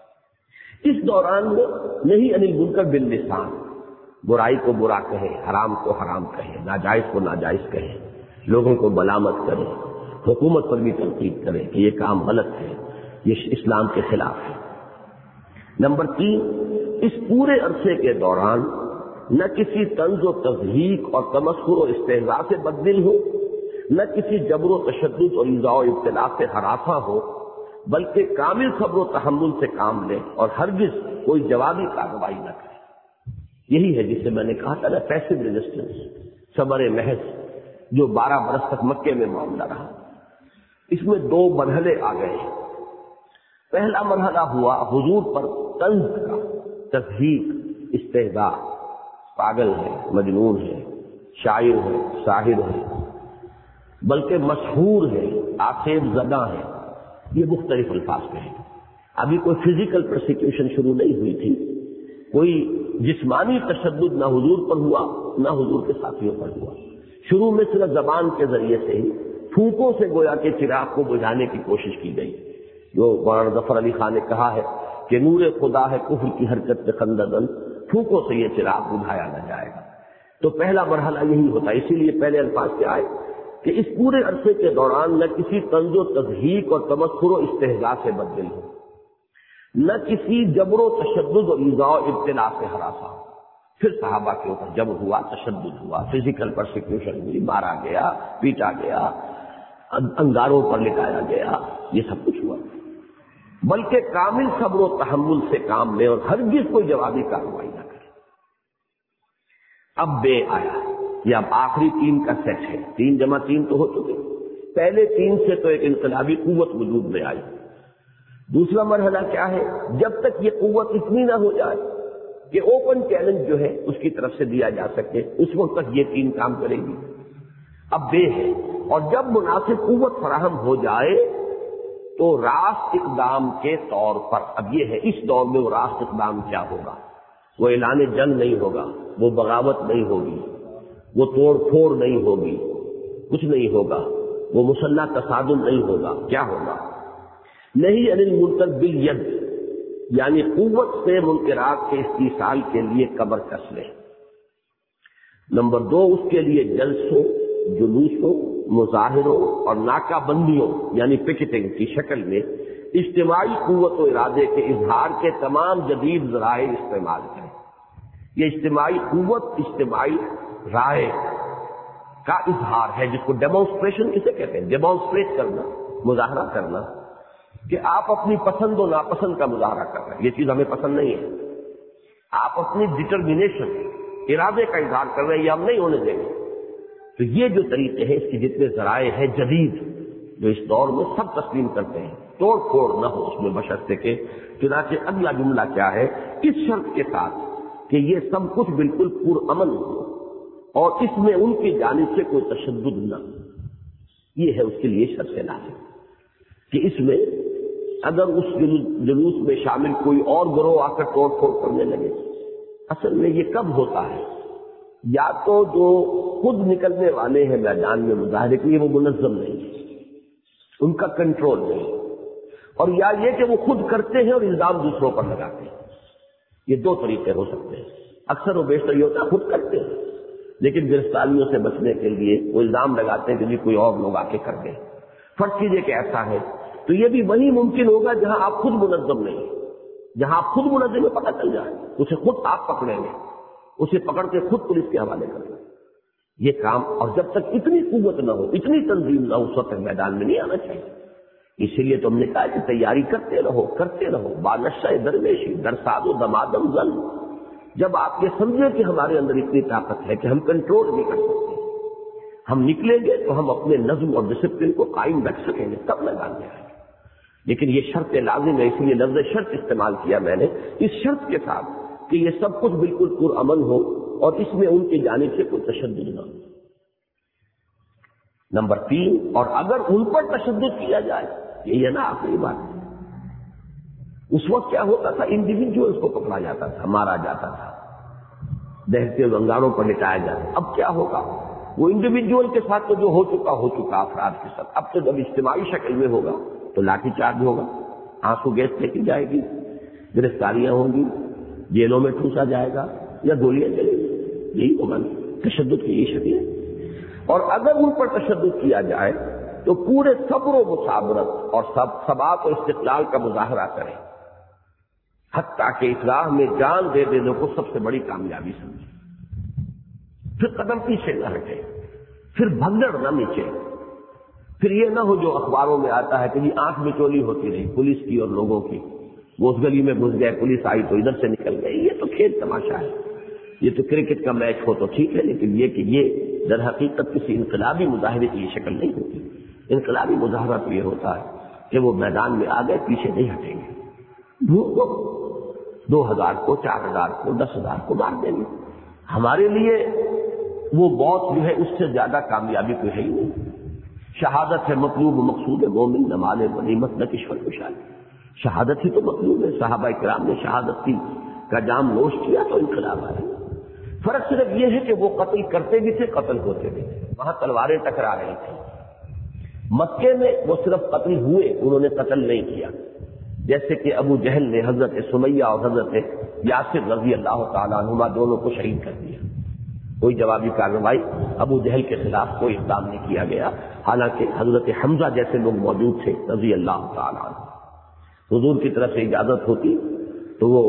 اس دوران میں نہیں عن المنکر باللسان، برائی کو برا کہے، حرام کو حرام کہے، ناجائز کو ناجائز کہے، لوگوں کو ملامت کرے، حکومت پر بھی تنقید کرے کہ یہ کام غلط ہے، یہ اسلام کے خلاف ہے۔ نمبر 3، اس پورے عرصے کے دوران نہ کسی طنز و تضحیک اور تمسخر و استہزاء سے بددل ہو، نہ کسی جبر و تشدد اور ایذاء و ابتلاء سے ہراساں ہو، بلکہ کامل صبر و تحمل سے کام لے اور ہرگز کوئی جوابی کارروائی نہ کرے۔ یہی ہے جسے میں نے کہا تھا نا، پیسو ریزسٹنس، صبر محض، جو 12 برس تک مکے میں معاملہ رہا۔ اس میں 2 مرحلے آ گئے ہیں۔ پہلا مرحلہ ہوا حضور پر طنز کا، تضحیک، استہزاء، پاگل ہے، مجنون ہے، شاعر ہے، ساحر ہے، بلکہ مشہور ہے، آخیب زدہ ہے، یہ مختلف الفاظ میں ہے۔ ابھی کوئی فزیکل پرسیکیوشن شروع نہیں ہوئی تھی، کوئی جسمانی تشدد نہ حضور پر ہوا نہ حضور کے ساتھیوں پر ہوا۔ شروع میں صرف زبان کے ذریعے سے ہی پھونکوں سے گویا کے چراغ کو بجھانے کی کوشش کی گئی، جو مولانا ظفر علی خان نے کہا ہے کہ نور خدا ہے کفر کی حرکت سے خنددن، پھونکوں سے یہ چراغ بجھایا نہ جائے گا۔ تو پہلا مرحلہ یہی ہوتا ہے، اسی لیے پہلے الفاظ سے آئے کہ اس پورے عرصے کے دوران نہ کسی طنز و تضحیک اور تمسخر و استہزاء سے بددل ہو، نہ کسی جبر و تشدد اور ایذاء و ابتلاء سے ہراساں ہو۔ پھر صحابہ کے اوپر جبر ہوا، تشدد ہوا، فزیکل پرسیکیوشن ہوئی، مارا گیا، پیٹا گیا، انگاروں پر لٹایا گیا، یہ سب کچھ ہوا، بلکہ کامل صبر و تحمل سے کام لے اور ہرگز کوئی جوابی کارروائی نہ کرے۔ اب بے آیا، یہ اب آخری 3 کا سیٹ ہے، 3 جمع 3 تو ہو چکے، پہلے 3 سے تو ایک انقلابی قوت وجود میں آئی۔ دوسرا مرحلہ کیا ہے؟ جب تک یہ قوت اتنی نہ ہو جائے کہ اوپن چیلنج جو ہے اس کی طرف سے دیا جا سکے، اس وقت تک یہ 3 کام کرے گی۔ اب بے ہے، اور جب مناسب قوت فراہم ہو جائے تو راست اقدام کے طور پر، اب یہ ہے اس دور میں وہ راست اقدام کیا ہوگا؟ وہ اعلان جنگ نہیں ہوگا، وہ بغاوت نہیں ہوگی، وہ توڑ پھوڑ نہیں ہوگی، کچھ نہیں ہوگا، وہ مسلح تصادم نہیں ہوگا۔ کیا ہوگا؟ نہیں عن المنکر بالید، یعنی قوت سے منکرات کے استیصال کے لیے کمر کس لے۔ نمبر 2، اس کے لیے جلسوں، جلوسوں، مظاہروں اور ناکہ بندیوں یعنی پکٹنگ کی شکل میں اجتماعی قوت و ارادے کے اظہار کے تمام جدید ذرائع استعمال کریں۔ یہ اجتماعی قوت اجتماعی رائے کا اظہار ہے، جس کو ڈیمانسٹریشن کسے کہتے ہیں؟ ڈیمانسٹریٹ کرنا، مظاہرہ کرنا، کہ آپ اپنی پسند و ناپسند کا مظاہرہ کر رہے ہیں، یہ چیز ہمیں پسند نہیں ہے، آپ اپنی ڈٹرمنیشن، ارادے کا اظہار کر رہے ہیں، یہ ہم نہیں ہونے دیں گے۔ تو یہ جو طریقے ہیں، اس کے جتنے ذرائع ہیں جدید جو اس دور میں سب تسلیم کرتے ہیں، توڑ پھوڑ نہ ہو اس میں بشرطے کے۔ چنانچہ اگلا جملہ کیا ہے؟ اس شرط کے ساتھ کہ یہ سب کچھ بالکل پرامن ہو اور اس میں ان کی جانب سے کوئی تشدد نہ ہو، یہ ہے اس کے لیے شرط لازم، کہ اس میں اگر اس جلوس میں شامل کوئی اور گروہ آ کر توڑ پھوڑ کرنے لگے، اصل میں یہ کب ہوتا ہے؟ یا تو جو خود نکلنے والے ہیں میدان میں مظاہرے کے لیے وہ منظم نہیں ہے، ان کا کنٹرول نہیں، اور یا یہ کہ وہ خود کرتے ہیں اور الزام دوسروں پر لگاتے ہیں۔ یہ 2 طریقے ہو سکتے ہیں۔ اکثر و بیشتر یہ ہوتا ہے خود کرتے ہیں، لیکن گرفتاریوں سے بچنے کے لیے وہ الزام لگاتے ہیں کہ کوئی اور لوگ آ کے کر دیں۔ فرض کیجیے کہ ایسا ہے تو یہ بھی وہی ممکن ہوگا جہاں آپ خود منظم نہیں، جہاں آپ خود منظم میں پتہ چل جائے، اسے خود آپ پکڑیں گے، اسے پکڑ کے خود پولیس کے حوالے کر دیں۔ یہ کام، اور جب تک اتنی قوت نہ ہو، اتنی تنظیم نہ ہو، اس وقت میدان میں نہیں آنا چاہیے۔ اسی لیے تو ہم نے کہا کہ تیاری کرتے رہو، بانشہ درویشی درساد و دمادم زن۔ جب آپ یہ سمجھیں کہ ہمارے اندر اتنی طاقت ہے کہ ہم کنٹرول نہیں کر سکتے، ہم نکلیں گے تو ہم اپنے نظم اور ڈسپلن کو قائم رکھ سکیں گے، تب میدان میں آئیں گے۔ لیکن یہ شرط لازم ہے، اس لیے لفظ شرط استعمال کیا میں نے، اس شرط کے ساتھ کہ یہ سب کچھ بالکل پرامن ہو اور اس میں ان کی جانب سے کوئی تشدد نہ ہو۔ نمبر 3، اور اگر ان پر تشدد کیا جائے، یہ ہے نا آخری بات، اس وقت کیا ہوتا تھا؟ انڈیویجولز کو پکڑا جاتا تھا، مارا جاتا تھا، دہتے انگاروں پر لٹایا جاتا۔ اب کیا ہوگا؟ وہ انڈیویجول کے ساتھ تو جو ہو چکا افراد کے ساتھ، اب تو جب اجتماعی شکل میں ہوگا تو لاٹھی چارج ہوگا، آنسو گیس پھینکی جائے گی، گرفتاریاں ہوں گی، جیلوں میں ٹھوسا جائے گا یا گولیاں چلیں گی، یہی ہوگا تشدد کی یہ شکل ہے۔ اور اگر ان پر تشدد کیا جائے تو پورے صبر و مثابرت اور ثبات و استقلال کا مظاہرہ کریں، حتیٰ کہ اس راہ میں جان دے دینے کو سب سے بڑی کامیابی سمجھیں۔ پھر قدم پیچھے نہ ہٹے، پھر بھگدڑ نہ نیچے، پھر یہ نہ ہو جو اخباروں میں آتا ہے کہ یہ آنکھ بچولی ہوتی رہی پولیس کی اور لوگوں کی، وہ اس گلی میں گھس گئے، پولیس آئی تو ادھر سے نکل گئی۔ یہ تو کھیل تماشا ہے، یہ تو کرکٹ کا میچ ہو تو ٹھیک ہے، لیکن یہ کہ یہ در حقیقت کسی انقلابی مظاہرے کی یہ شکل نہیں ہوتی۔ انقلابی مظاہرہ تو یہ ہوتا ہے کہ وہ میدان میں آ گئے، پیچھے نہیں ہٹیں گے، وہ 2000 کو 4000 کو 10,000 کو مار دیں گے۔ ہمارے لیے وہ موت جو ہے اس سے زیادہ کامیابی کوئی ہے ہی نہیں۔ شہادت ہے مطلوب مقصود مومن، نمال غنیمت نہ کشور کشاد، شہادت ہی تو مطلوب ہے۔ صحابہ کرام نے شہادت کا جام نوش کیا تو انقلاب آیا۔ فرق صرف یہ ہے کہ وہ قتل کرتے بھی تھے، قتل ہوتے بھی تھے، وہاں تلواریں ٹکرا رہی تھیں۔ مکے میں وہ صرف قتل ہوئے، انہوں نے قتل نہیں کیا، جیسے کہ ابو جہل نے حضرت سمیہ اور حضرت یاسر رضی اللہ تعالیٰ عنہما دونوں کو شہید کر دیا۔ کوئی جوابی کارروائی ابو جہل کے خلاف کوئی اقدام نہیں کیا گیا، حالانکہ حضرت حمزہ جیسے لوگ موجود تھے رضی اللہ تعالیٰ عنہ۔ حضور کی طرف سے اجازت ہوتی تو وہ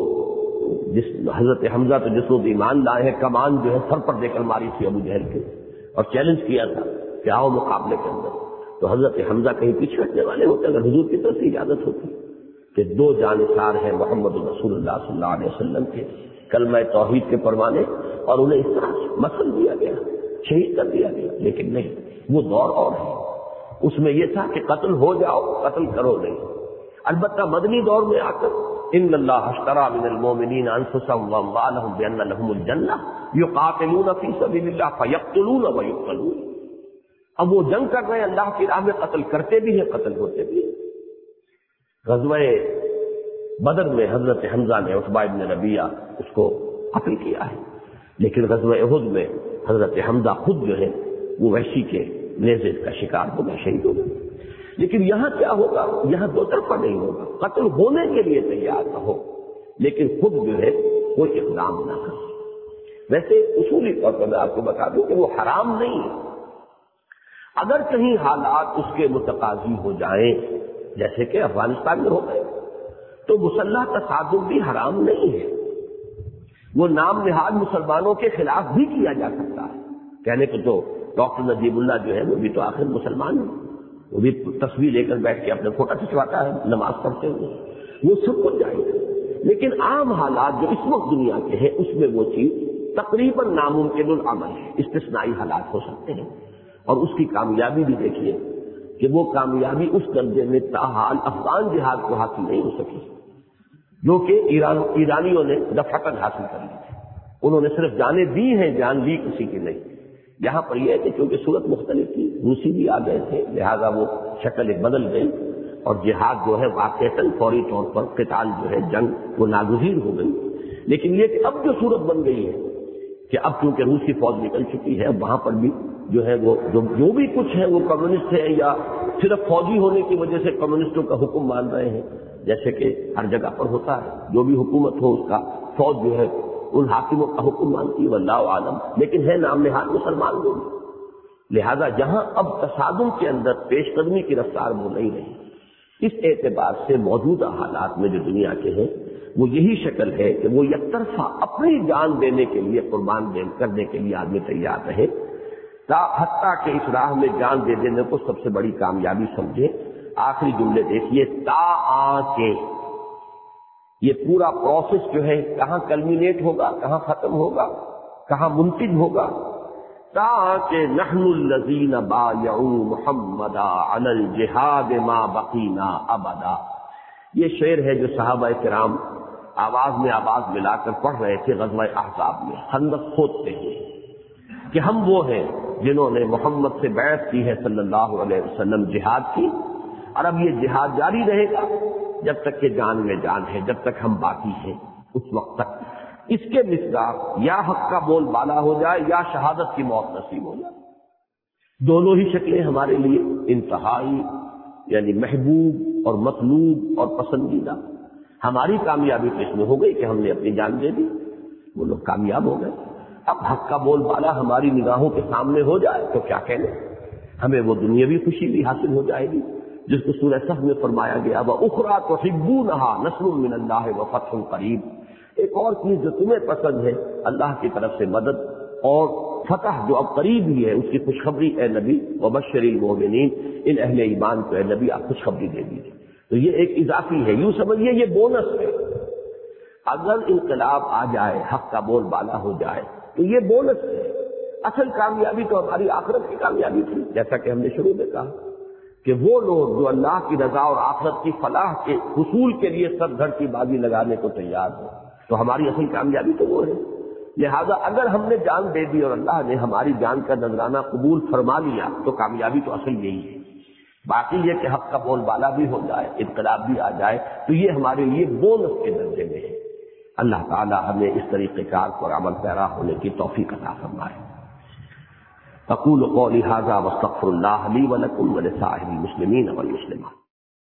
حضرت حمزہ تو جس روز ایمان لائے ہیں، کمان جو ہے سر پر دے کر ماری تھی ابو جہل کے، اور چیلنج کیا تھا کہ آؤ مقابلے کے اندر، تو حضرت حمزہ کہیں پیچھے ہٹنے والے ہوتے اگر حضور کی طرف سے اجازت ہوتی کہ دو جانثار ہیں محمد رسول اللہ صلی اللہ علیہ وسلم کے کلمہ توحید کے پروانے، اور انہیں اس طرح مسل دیا گیا، شہید کر دیا گیا، لیکن نہیں، وہ دور اور ہے، اس میں یہ تھا کہ قتل ہو جاؤ، قتل کرو نہیں۔ البتہ مدنی دور میں آ کر ان اللہ اشترى من المؤمنین انفسهم واموالهم بان لهم الجنہ یقاتلون فی سبیل اللہ فیقتلون ویقتلون۔ اب وہ جنگ کر رہے ہیں اللہ کی راہ میں، قتل کرتے بھی ہیں، قتل ہوتے بھی ہیں۔ غزوہ بدر میں حضرت حمزہ نے عتبہ بن ربیعہ اس کو قتل کیا ہے، لیکن غزوہ احد میں حضرت حمزہ خود جو ہے وہ وحشی کے نیزے کا شکار ہو گئے، شہید ہو گئے۔ لیکن یہاں کیا ہوگا؟ یہاں دو طرفہ نہیں ہوگا، قتل ہونے کے لیے تیار نہ ہو لیکن خود جو ہے کوئی اقدام نہ کرے۔ ویسے اصولی طور پر میں آپ کو بتا دوں کہ وہ حرام نہیں ہے، اگر کہیں حالات اس کے متقاضی ہو جائیں جیسے کہ افغانستان میں ہو گئے تو مسلح تصادم بھی حرام نہیں ہے، وہ نام نہاد مسلمانوں کے خلاف بھی کیا جا سکتا ہے۔ کہنے کو تو ڈاکٹر نجیب اللہ جو ہے وہ بھی تو آخر مسلمان ہے، وہ بھی تصویر لے کر بیٹھ کے اپنے فوٹو کھنچواتا ہے نماز پڑھتے ہوئے، وہ سب کچھ جائز ہے، لیکن عام حالات جو اس وقت دنیا کے ہیں اس میں وہ چیز تقریباً ناممکن العمل ہے، استثنائی حالات ہو سکتے ہیں، اور اس کی کامیابی بھی دیکھیے کہ وہ کامیابی اس درجے میں تاحال افغان جہاد کو حاصل نہیں ہو سکی جو کہ ایرانیوں نے دفعتاً حاصل کر لی تھی۔ انہوں نے صرف جانیں دی ہیں، جان لی کسی کی نہیں۔ یہاں پر یہ ہے کہ چونکہ صورت مختلف تھی، روسی بھی آ گئے تھے، لہذا وہ شکل ایک بدل گئی، اور جہاد جو ہے واقعتاً فوری طور پر قتال جو ہے جنگ وہ ناگزیر ہو گئی۔ لیکن یہ کہ اب جو صورت بن گئی ہے کہ اب چونکہ روسی فوج نکل چکی ہے، اب وہاں پر بھی جو ہے وہ جو بھی کچھ ہے وہ کمیونسٹ ہے، یا صرف فوجی ہونے کی وجہ سے کمیونسٹوں کا حکم مان رہے ہیں، جیسے کہ ہر جگہ پر ہوتا ہے، جو بھی حکومت ہو اس کا فوج جو ہے ان حاکموں کا حکم مانتی ہے، واللہ عالم، لیکن ہے نام نہاد مسلمان لوگ۔ لہذا جہاں اب تصادم کے اندر پیش قدمی کی رفتار وہ نہیں رہی، اس اعتبار سے موجودہ حالات میں جو دنیا کے ہیں وہ یہی شکل ہے کہ وہ یک طرفہ اپنی جان دینے کے لیے، قربان کرنے کے لیے آدمی تیار رہے، حتیٰ کہ اس راہ میں جان دے دینے کو سب سے بڑی کامیابی سمجھے۔ آخری جملے دیکھیے، کے یہ پورا پروسیس جو ہے کہاں کلمینیٹ ہوگا، کہاں ختم ہوگا، کہاں منتج ہوگا؟ تاکہ نحن الذین بایعوا محمدا علی الجہاد ما بقینا ابدا۔ یہ شعر ہے جو صحابہ کرام آواز میں آواز ملا کر پڑھ رہے تھے غزوہ احزاب میں، خندق کھودتے ہوئے، کہ ہم وہ ہیں جنہوں نے محمد سے بیعت کی ہے صلی اللہ علیہ وسلم، جہاد کی، اور اب یہ جہاد جاری رہے گا جب تک کہ جان میں جان ہے، جب تک ہم باقی ہیں اس وقت تک۔ اس کے مصداق یا حق کا بول بالا ہو جائے یا شہادت کی موت نصیب ہو جائے، دونوں ہی شکلیں ہمارے لیے انتہائی یعنی محبوب اور مطلوب اور پسندیدہ۔ ہماری کامیابی تو اس میں ہو گئی کہ ہم نے اپنی جان دے دی، وہ لوگ کامیاب ہو گئے۔ اب حق کا بول بالا ہماری نگاہوں کے سامنے ہو جائے تو کیا کہنے، ہمیں وہ دنیاوی خوشی بھی حاصل ہو جائے گی جس کو سورہ صف میں فرمایا گیا، وَأُخْرَىٰ تُحِبُّونَهَا نَصْرٌ مِّنَ اللَّهِ وَفَتْحٌ قَرِيبٌ۔ ایک اور چیز جو تمہیں پسند ہے، اللہ کی طرف سے مدد اور فتح جو اب قریب ہی ہے، اس کی خوشخبری اے نبی، وَبَشِّرِ الْمُؤْمِنِينَ، ان اہل ایمان کو اے نبی آپ خوشخبری دے دیجیے۔ تو یہ ایک اضافی ہے، یوں سمجھیے یہ بونس ہے۔ اگر انقلاب آ جائے، حق کا بول بالا ہو جائے تو یہ بونس ہے۔ اصل کامیابی تو ہماری آخرت کی کامیابی تھی، جیسا کہ ہم نے شروع میں کہا کہ وہ لوگ جو اللہ کی رضا اور آخرت کی فلاح کے حصول کے لیے سر دھڑ کی بازی لگانے کو تیار ہو، تو ہماری اصل کامیابی تو وہ ہے۔ لہذا اگر ہم نے جان دے دی اور اللہ نے ہماری جان کا نذرانہ قبول فرما لیا تو کامیابی تو اصل یہی ہے۔ باقی یہ کہ حق کا بول بالا بھی ہو جائے، انقلاب بھی آ جائے، تو یہ ہمارے لیے بونس کے درجے میں ہے۔ اللہ تعالی ہمیں اس طریقے کار پر عمل پیرا ہونے کی توفیق عطا فرمائے۔ اقول قولی ھذا واستغفر اللہ لی ولکم ولسائر المسلمین والمسلمات۔